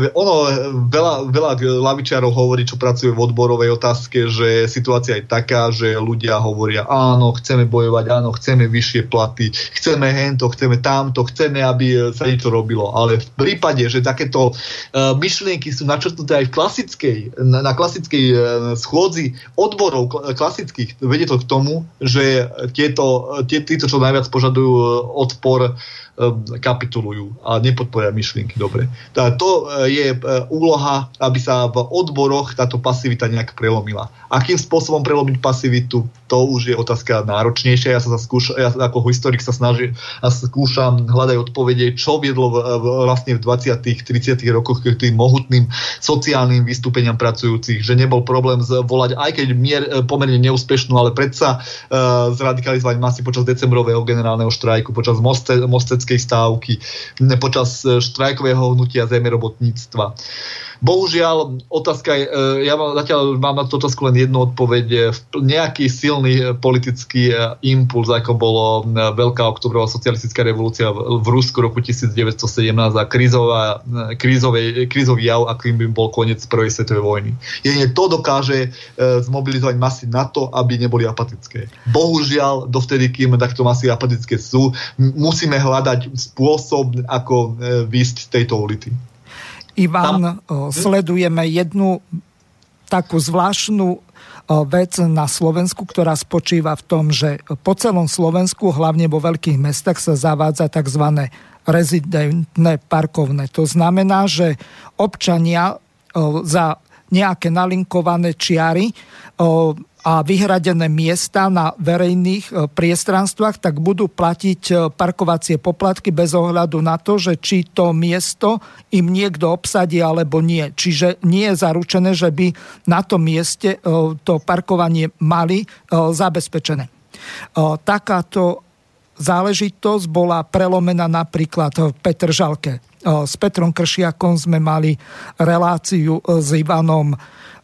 veľa lavičiarov hovorí, čo pracuje v odborovej otázke, že situácia je taká, že ľudia hovoria, áno, chceme bojovať, áno, chceme vyššie platy, chceme hento, chceme tamto, chceme, aby sa niečo robilo. Ale v prípade, že takéto myšlienky sú načrtnuté aj na klasickej schôdzi odborov klasických, vedie to k tomu, že títo, čo najviac požadujú odpor, kapitulujú a nepodporia myšlienky dobre. To je úloha, aby sa v odboroch táto pasivita nejak prelomila. Akým spôsobom prelomiť pasivitu, to už je otázka náročnejšia. Ja ako historik sa snažím a skúšam hľadať odpovede, čo viedlo vlastne v 20. 30. rokoch k tým mohutným sociálnym vystúpeniam pracujúcich, že nebol problém zvolať, aj keď pomerne neúspešnú, ale predsa zradikalizovať masy počas decembrového generálneho štrajku, počas mosteckej stávky, počas štrajkového hnutia zemerobotníctva. Bohužiaľ, otázka je, ja zatiaľ mám na túto otázku len jednu odpoveď. Nejaký silný politický impuls, ako bolo Veľká oktobrová socialistická revolúcia v Rusku roku 1917 a krízový jav, akým by bol koniec prvej svetovej vojny. Jedine to dokáže zmobilizovať masy na to, aby neboli apatické. Bohužiaľ, dovtedy, kým takto masy apatické sú, musíme hľadať spôsob, ako výjsť z tejto ulity.
Ivan, sledujeme jednu takú zvláštnu vec na Slovensku, ktorá spočíva v tom, že po celom Slovensku, hlavne vo veľkých mestách, sa zavádza tzv. Rezidentné parkovné. To znamená, že občania za nejaké nalinkované čiary a vyhradené miesta na verejných priestranstvách, tak budú platiť parkovacie poplatky bez ohľadu na to, že či to miesto im niekto obsadí alebo nie. Čiže nie je zaručené, že by na tom mieste to parkovanie mali zabezpečené. Takáto záležitosť bola prelomená napríklad v Petržalke. S Petrom Kršiakom sme mali reláciu s Ivanom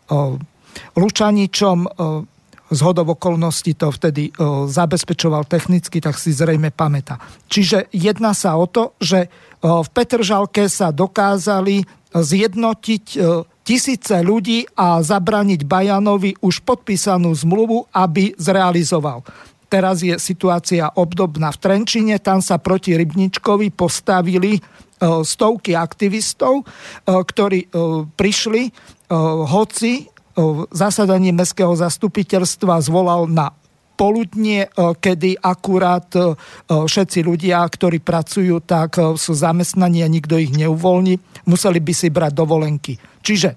Lučaničom, zhodou okolností to vtedy zabezpečoval technicky, tak si zrejme pamätá. Čiže jedná sa o to, že v Petržalke sa dokázali zjednotiť tisíce ľudí a zabraniť Bajanovi už podpísanú zmluvu, aby zrealizoval. Teraz je situácia obdobná v Trenčine, tam sa proti Rybničkovi postavili stovky aktivistov, ktorí prišli, hoci zasadanie mestského zastupiteľstva zvolal na poludnie, kedy akurát všetci ľudia, ktorí pracujú, tak sú zamestnaní a nikto ich neuvoľní, museli by si brať dovolenky. Čiže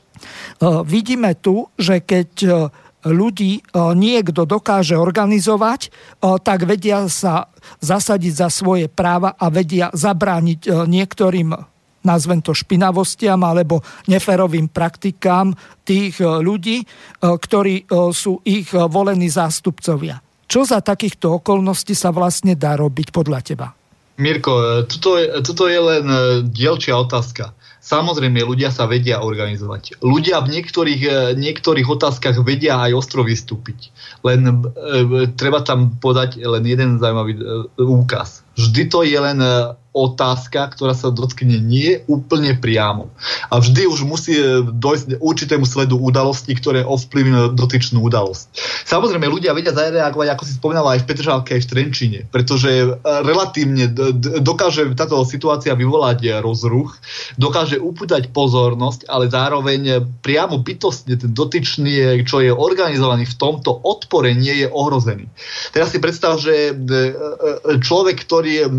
vidíme tu, že keď ľudí niekto dokáže organizovať, tak vedia sa zasadiť za svoje práva a vedia zabrániť niektorým, nazvem to špinavostiam alebo neférovým praktikám tých ľudí, ktorí sú ich volení zástupcovia. Čo za takýchto okolností sa vlastne dá robiť podľa teba?
Mirko, toto je len dielčia otázka. Samozrejme, ľudia sa vedia organizovať. Ľudia v niektorých otázkach vedia aj ostro vystúpiť. Len treba tam podať len jeden zaujímavý úkaz. Vždy to je len otázka, ktorá sa dotkne nie úplne priamo. A vždy už musí dojsť určitému sledu udalostí, ktoré ovplyvňujú dotyčnú udalosť. Samozrejme, ľudia vedia zareagovať, ako si spomínala, aj v Petržalke, aj v Trenčine, pretože relatívne dokáže táto situácia vyvolať rozruch, dokáže upútať pozornosť, ale zároveň priamo bytostne ten dotyčný, čo je organizovaný v tomto odpore, nie je ohrozený. Teraz si predstav, že človek, ktorý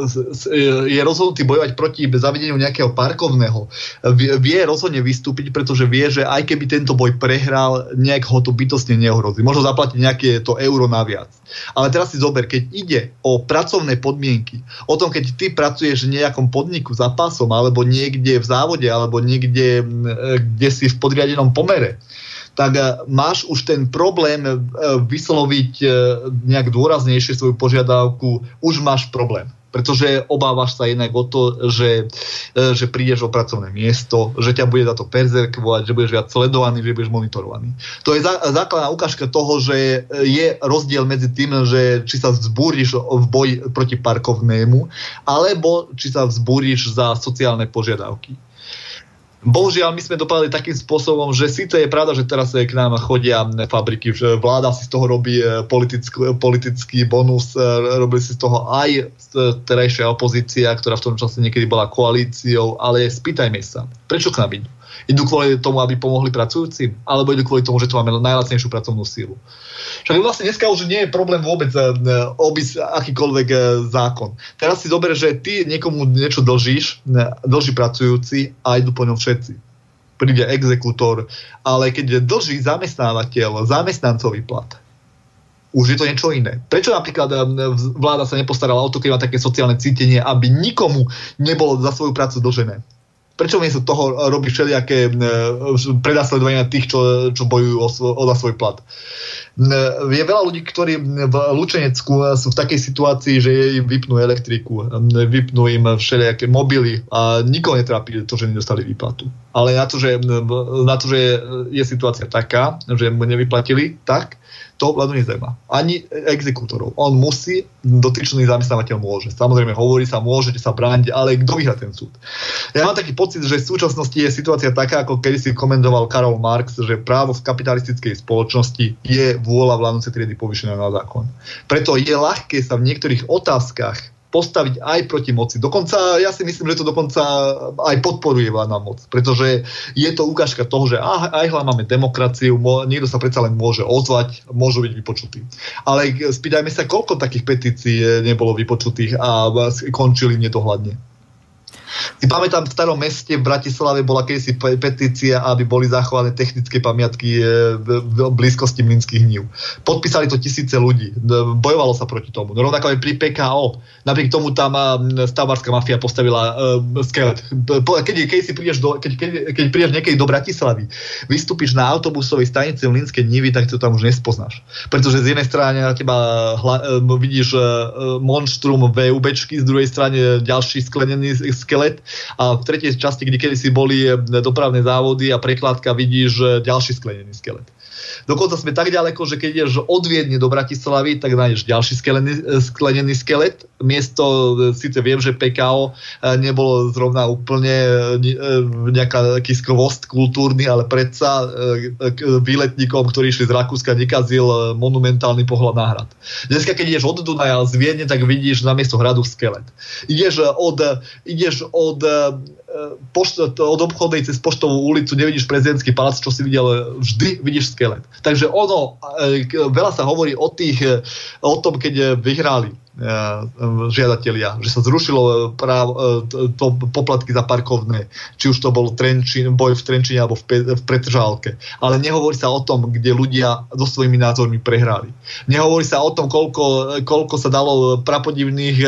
je rozhodnutý bojovať proti zavedeniu nejakého parkovného, vie rozhodne vystúpiť, pretože vie, že aj keby tento boj prehral, nejak ho to bytostne neohrozí. Možno zaplatiť nejaké to euro naviac. Ale teraz si zober, keď ide o pracovné podmienky, o tom, keď ty pracuješ v nejakom podniku za pásom, alebo niekde v závode, alebo niekde, kde si v podriadenom pomere, tak máš už ten problém vysloviť nejak dôraznejšie svoju požiadavku, už máš problém. Pretože obávaš sa jednak o to, že prídeš o pracovné miesto, že ťa bude za to perzekvovať, že budeš viac sledovaný, že budeš monitorovaný. To je základná ukážka toho, že je rozdiel medzi tým, že či sa vzbúriš v boji proti parkovnému, alebo či sa vzbúriš za sociálne požiadavky. Bohužiaľ, my sme dopadli takým spôsobom, že síce je pravda, že teraz k nám chodia fabriky, že vláda si z toho robí politický bonus, robili si z toho aj terajšia opozícia, ktorá v tom čase niekedy bola koalíciou, ale spýtajme sa, prečo k nám idú? Idú kvôli tomu, aby pomohli pracujúcim? Alebo idú kvôli tomu, že tu máme najlacnejšiu pracovnú sílu? Však vlastne dneska už nie je problém vôbec obísť akýkoľvek zákon. Teraz si zober, že ty niekomu niečo dlží pracujúci a idú po ňom všetci. Príde exekútor, ale keď dlží zamestnávateľ zamestnancový plat, už je to niečo iné. Prečo napríklad vláda sa nepostarala o to, keď má také sociálne cítenie, aby nikomu nebolo za svoju prácu dlžené? Prečo miesto toho robí všelijaké prenasledovania tých, čo bojujú za svoj plat? Je veľa ľudí, ktorí v Lučenecku sú v takej situácii, že im vypnú elektriku, vypnú im všelijaké mobily a nikoho netrápi to, že nedostali výplatu. Ale na to, že je situácia taká, že mu nevyplatili, tak to vládu nezaujíma. Ani exekútorov. On musí, dotyčný zamestnávateľ môže. Samozrejme, hovorí sa, môžete sa brániť, ale kto vyhrá ten súd? Ja mám taký pocit, že v súčasnosti je situácia taká, ako kedysi komentoval Karol Marx, že právo v kapitalistickej spoločnosti je vôľa vládnucej triedy povýšená na zákon. Preto je ľahké sa v niektorých otázkach postaviť aj proti moci. Dokonca, ja si myslím, že to dokonca aj podporuje vládna moc, pretože je to ukážka toho, že aj máme demokraciu, niekto sa predsa len môže ozvať, môžu byť vypočutí. Ale spýtajme sa, koľko takých petícií nebolo vypočutých a končili nedohľadne. Si pamätám, v Starom meste v Bratislave bola kedysi petícia, aby boli zachované technické pamiatky v blízkosti Mlynských hnív. Podpísali to tisíce ľudí. Bojovalo sa proti tomu. No rovnako aj pri PKO. Napriek tomu tam stavbárska mafia postavila skelet. Keď prídeš niekedy do Bratislavy, vystúpiš na autobusovej stanici Mlynské nivy, tak to tam už nespoznáš. Pretože z jednej strany na teba vidíš monštrum VUBčky, z druhej strane ďalší sklenený skelet a v tretej časti, kde kedysi boli dopravné závody a prekladka, vidíš ďalší sklenený skelet. Dokonca sme tak ďaleko, že keď ideš od Viedne do Bratislavy, tak nájdeš ďalší sklenený skelet. Miesto, síce viem, že PKO nebolo zrovna úplne nejaký skvost kultúrny, ale predsa výletníkom, ktorí išli z Rakúska, nekazil monumentálny pohľad na hrad. Dneska, keď ideš od Dunaja z Viedne, tak vidíš namiesto hradu skelet. Ideš od obchodnej cez Poštovú ulicu, nevidíš prezidentský palác, čo si videl, vždy vidíš skelet. Takže veľa sa hovorí o tom, keď vyhrali žiadatelia, že sa zrušilo poplatky za parkovné, či už to bol boj v Trenčine alebo v Petržálke. Ale nehovorí sa o tom, kde ľudia so svojimi názormi prehrali. Nehovorí sa o tom, koľko sa dalo prapodivných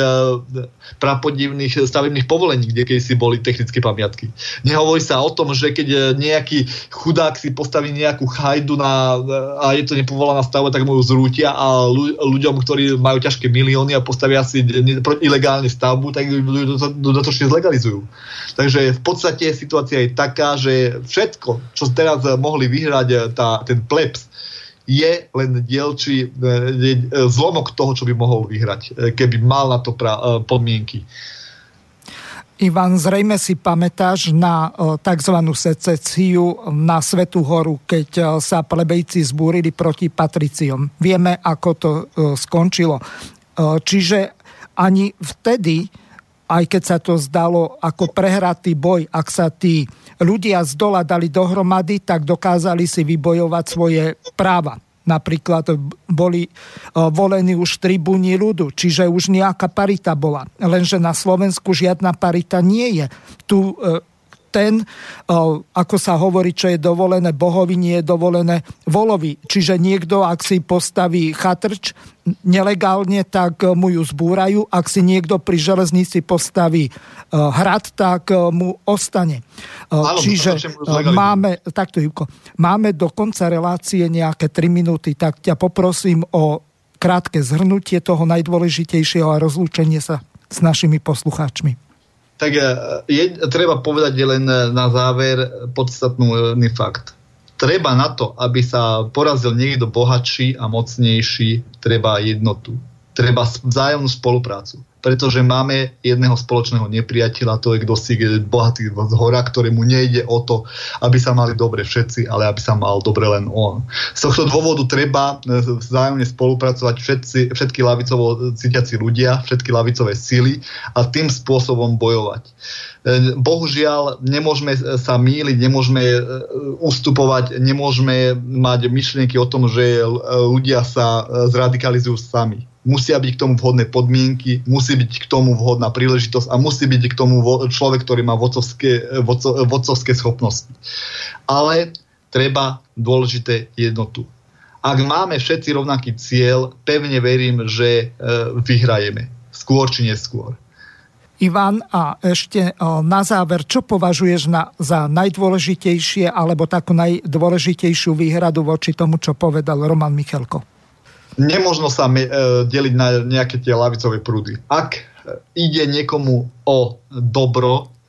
stavebných povolení, kde kedysi boli technické pamiatky. Nehovorí sa o tom, že keď nejaký chudák si postaví nejakú chajdu a je to nepovolená stavba, tak mu ju zrútia a ľuďom, ktorí majú ťažké milióny a postavia si ilegálne stavbu, tak ju dodatočne zlegalizujú. Takže v podstate situácia je taká, že všetko, čo teraz mohli vyhrať ten plebs, je len dielčí zlomok toho, čo by mohol vyhrať, keby mal na to podmienky.
Ivan, zrejme si pamätáš na tzv. Secesiu na Svätú horu, keď sa plebejci zbúrili proti patriciom. Vieme, ako to skončilo. Čiže ani vtedy, aj keď sa to zdalo ako prehratý boj, ak sa tí ľudia z dola dali dohromady, tak dokázali si vybojovať svoje práva. Napríklad boli volení už tribúni ľudu, čiže už nejaká parita bola. Lenže na Slovensku žiadna parita nie je. Tu ako sa hovorí, čo je dovolené bohovi, nie je dovolené volovi. Čiže niekto, ak si postaví chatrč nelegálne, tak mu ju zbúrajú. Ak si niekto pri železnici postaví hrad, tak mu ostane. Čiže máme do konca relácie nejaké 3 minúty, tak ťa poprosím o krátke zhrnutie toho najdôležitejšieho a rozlúčenie sa s našimi poslucháčmi.
Tak treba povedať len na záver podstatný fakt. Treba na to, aby sa porazil niekto bohatší a mocnejší, treba jednotu. Treba vzájomnú spoluprácu. Pretože máme jedného spoločného nepriateľa, to je kdosi bohatý z hora, ktorému nejde o to, aby sa mali dobre všetci, ale aby sa mal dobre len on. Z tohto dôvodu treba vzájomne spolupracovať všetky lavicovo cítiaci ľudia, všetky lavicové sily a tým spôsobom bojovať. Bohužiaľ, nemôžeme sa mýliť, nemôžeme ustupovať, nemôžeme mať myšlienky o tom, že ľudia sa zradikalizujú sami. Musia byť k tomu vhodné podmienky, musí byť k tomu vhodná príležitosť a musí byť k tomu človek, ktorý má vodcovské schopnosti. Ale treba dôležité jednotu. Ak máme všetci rovnaký cieľ, pevne verím, že vyhrajeme. Skôr či neskôr.
Ivan, a ešte na záver, čo považuješ za najdôležitejšie alebo takú najdôležitejšiu výhradu voči tomu, čo povedal Roman Michelko?
Nemožno sa deliť na nejaké tie ľavicové prúdy. Ak ide niekomu o dobro,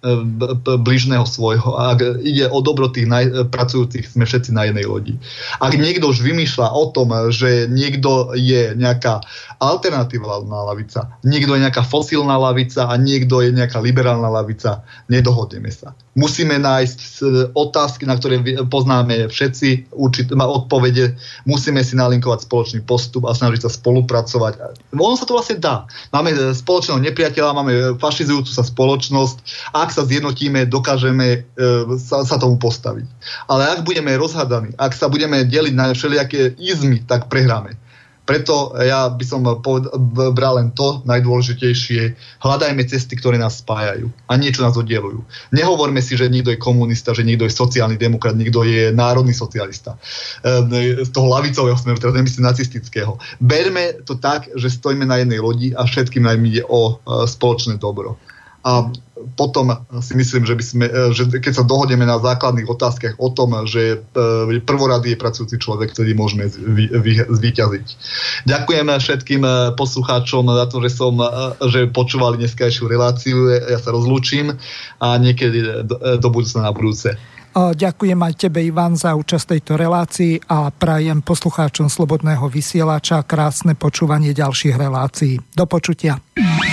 bližného svojho. A ak ide o dobro tých pracujúcich, sme všetci na jednej lodi. Ak niekto už vymýšľa o tom, že niekto je nejaká alternatívna lavica, niekto je nejaká fosílna lavica a niekto je nejaká liberálna lavica, nedohodneme sa. Musíme nájsť otázky, na ktoré poznáme všetci, odpovede, musíme si nalinkovať spoločný postup a snažiť sa spolupracovať. Ono sa to vlastne dá. Máme spoločného nepriateľa, máme fašizujúcu sa spoločnosť. Ak sa zjednotíme, dokážeme sa tomu postaviť. Ale ak budeme rozhádaní, ak sa budeme deliť na všelijaké izmy, tak prehráme. Preto ja by som bral len to najdôležitejšie. Hľadajme cesty, ktoré nás spájajú a niečo nás oddelujú. Nehovorme si, že niekto je komunista, že niekto je sociálny demokrat, niekto je národný socialista. Z toho ľavicového smeru, teda nemyslím nacistického. Berme to tak, že stojíme na jednej lodi a všetkým nám ide o spoločné dobro. A potom si myslím, že keď sa dohodneme na základných otázkach o tom, že prvorady je pracujúci človek, ktorý môžeme zvíťaziť. Ďakujem všetkým poslucháčom za to, že počúvali dneskajšiu reláciu. Ja sa rozlúčim a niekedy do budúcna na budúce.
Ďakujem aj tebe, Ivan, za účasť tejto relácii a prajem poslucháčom Slobodného vysielača krásne počúvanie ďalších relácií. Do počutia.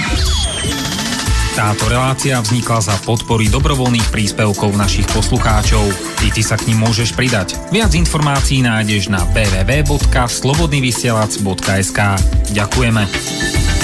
Táto relácia vznikla za podpory dobrovoľných príspevkov našich poslucháčov. I ty sa k nim môžeš pridať. Viac informácií nájdeš na www.slobodnyvysielac.sk. Ďakujeme.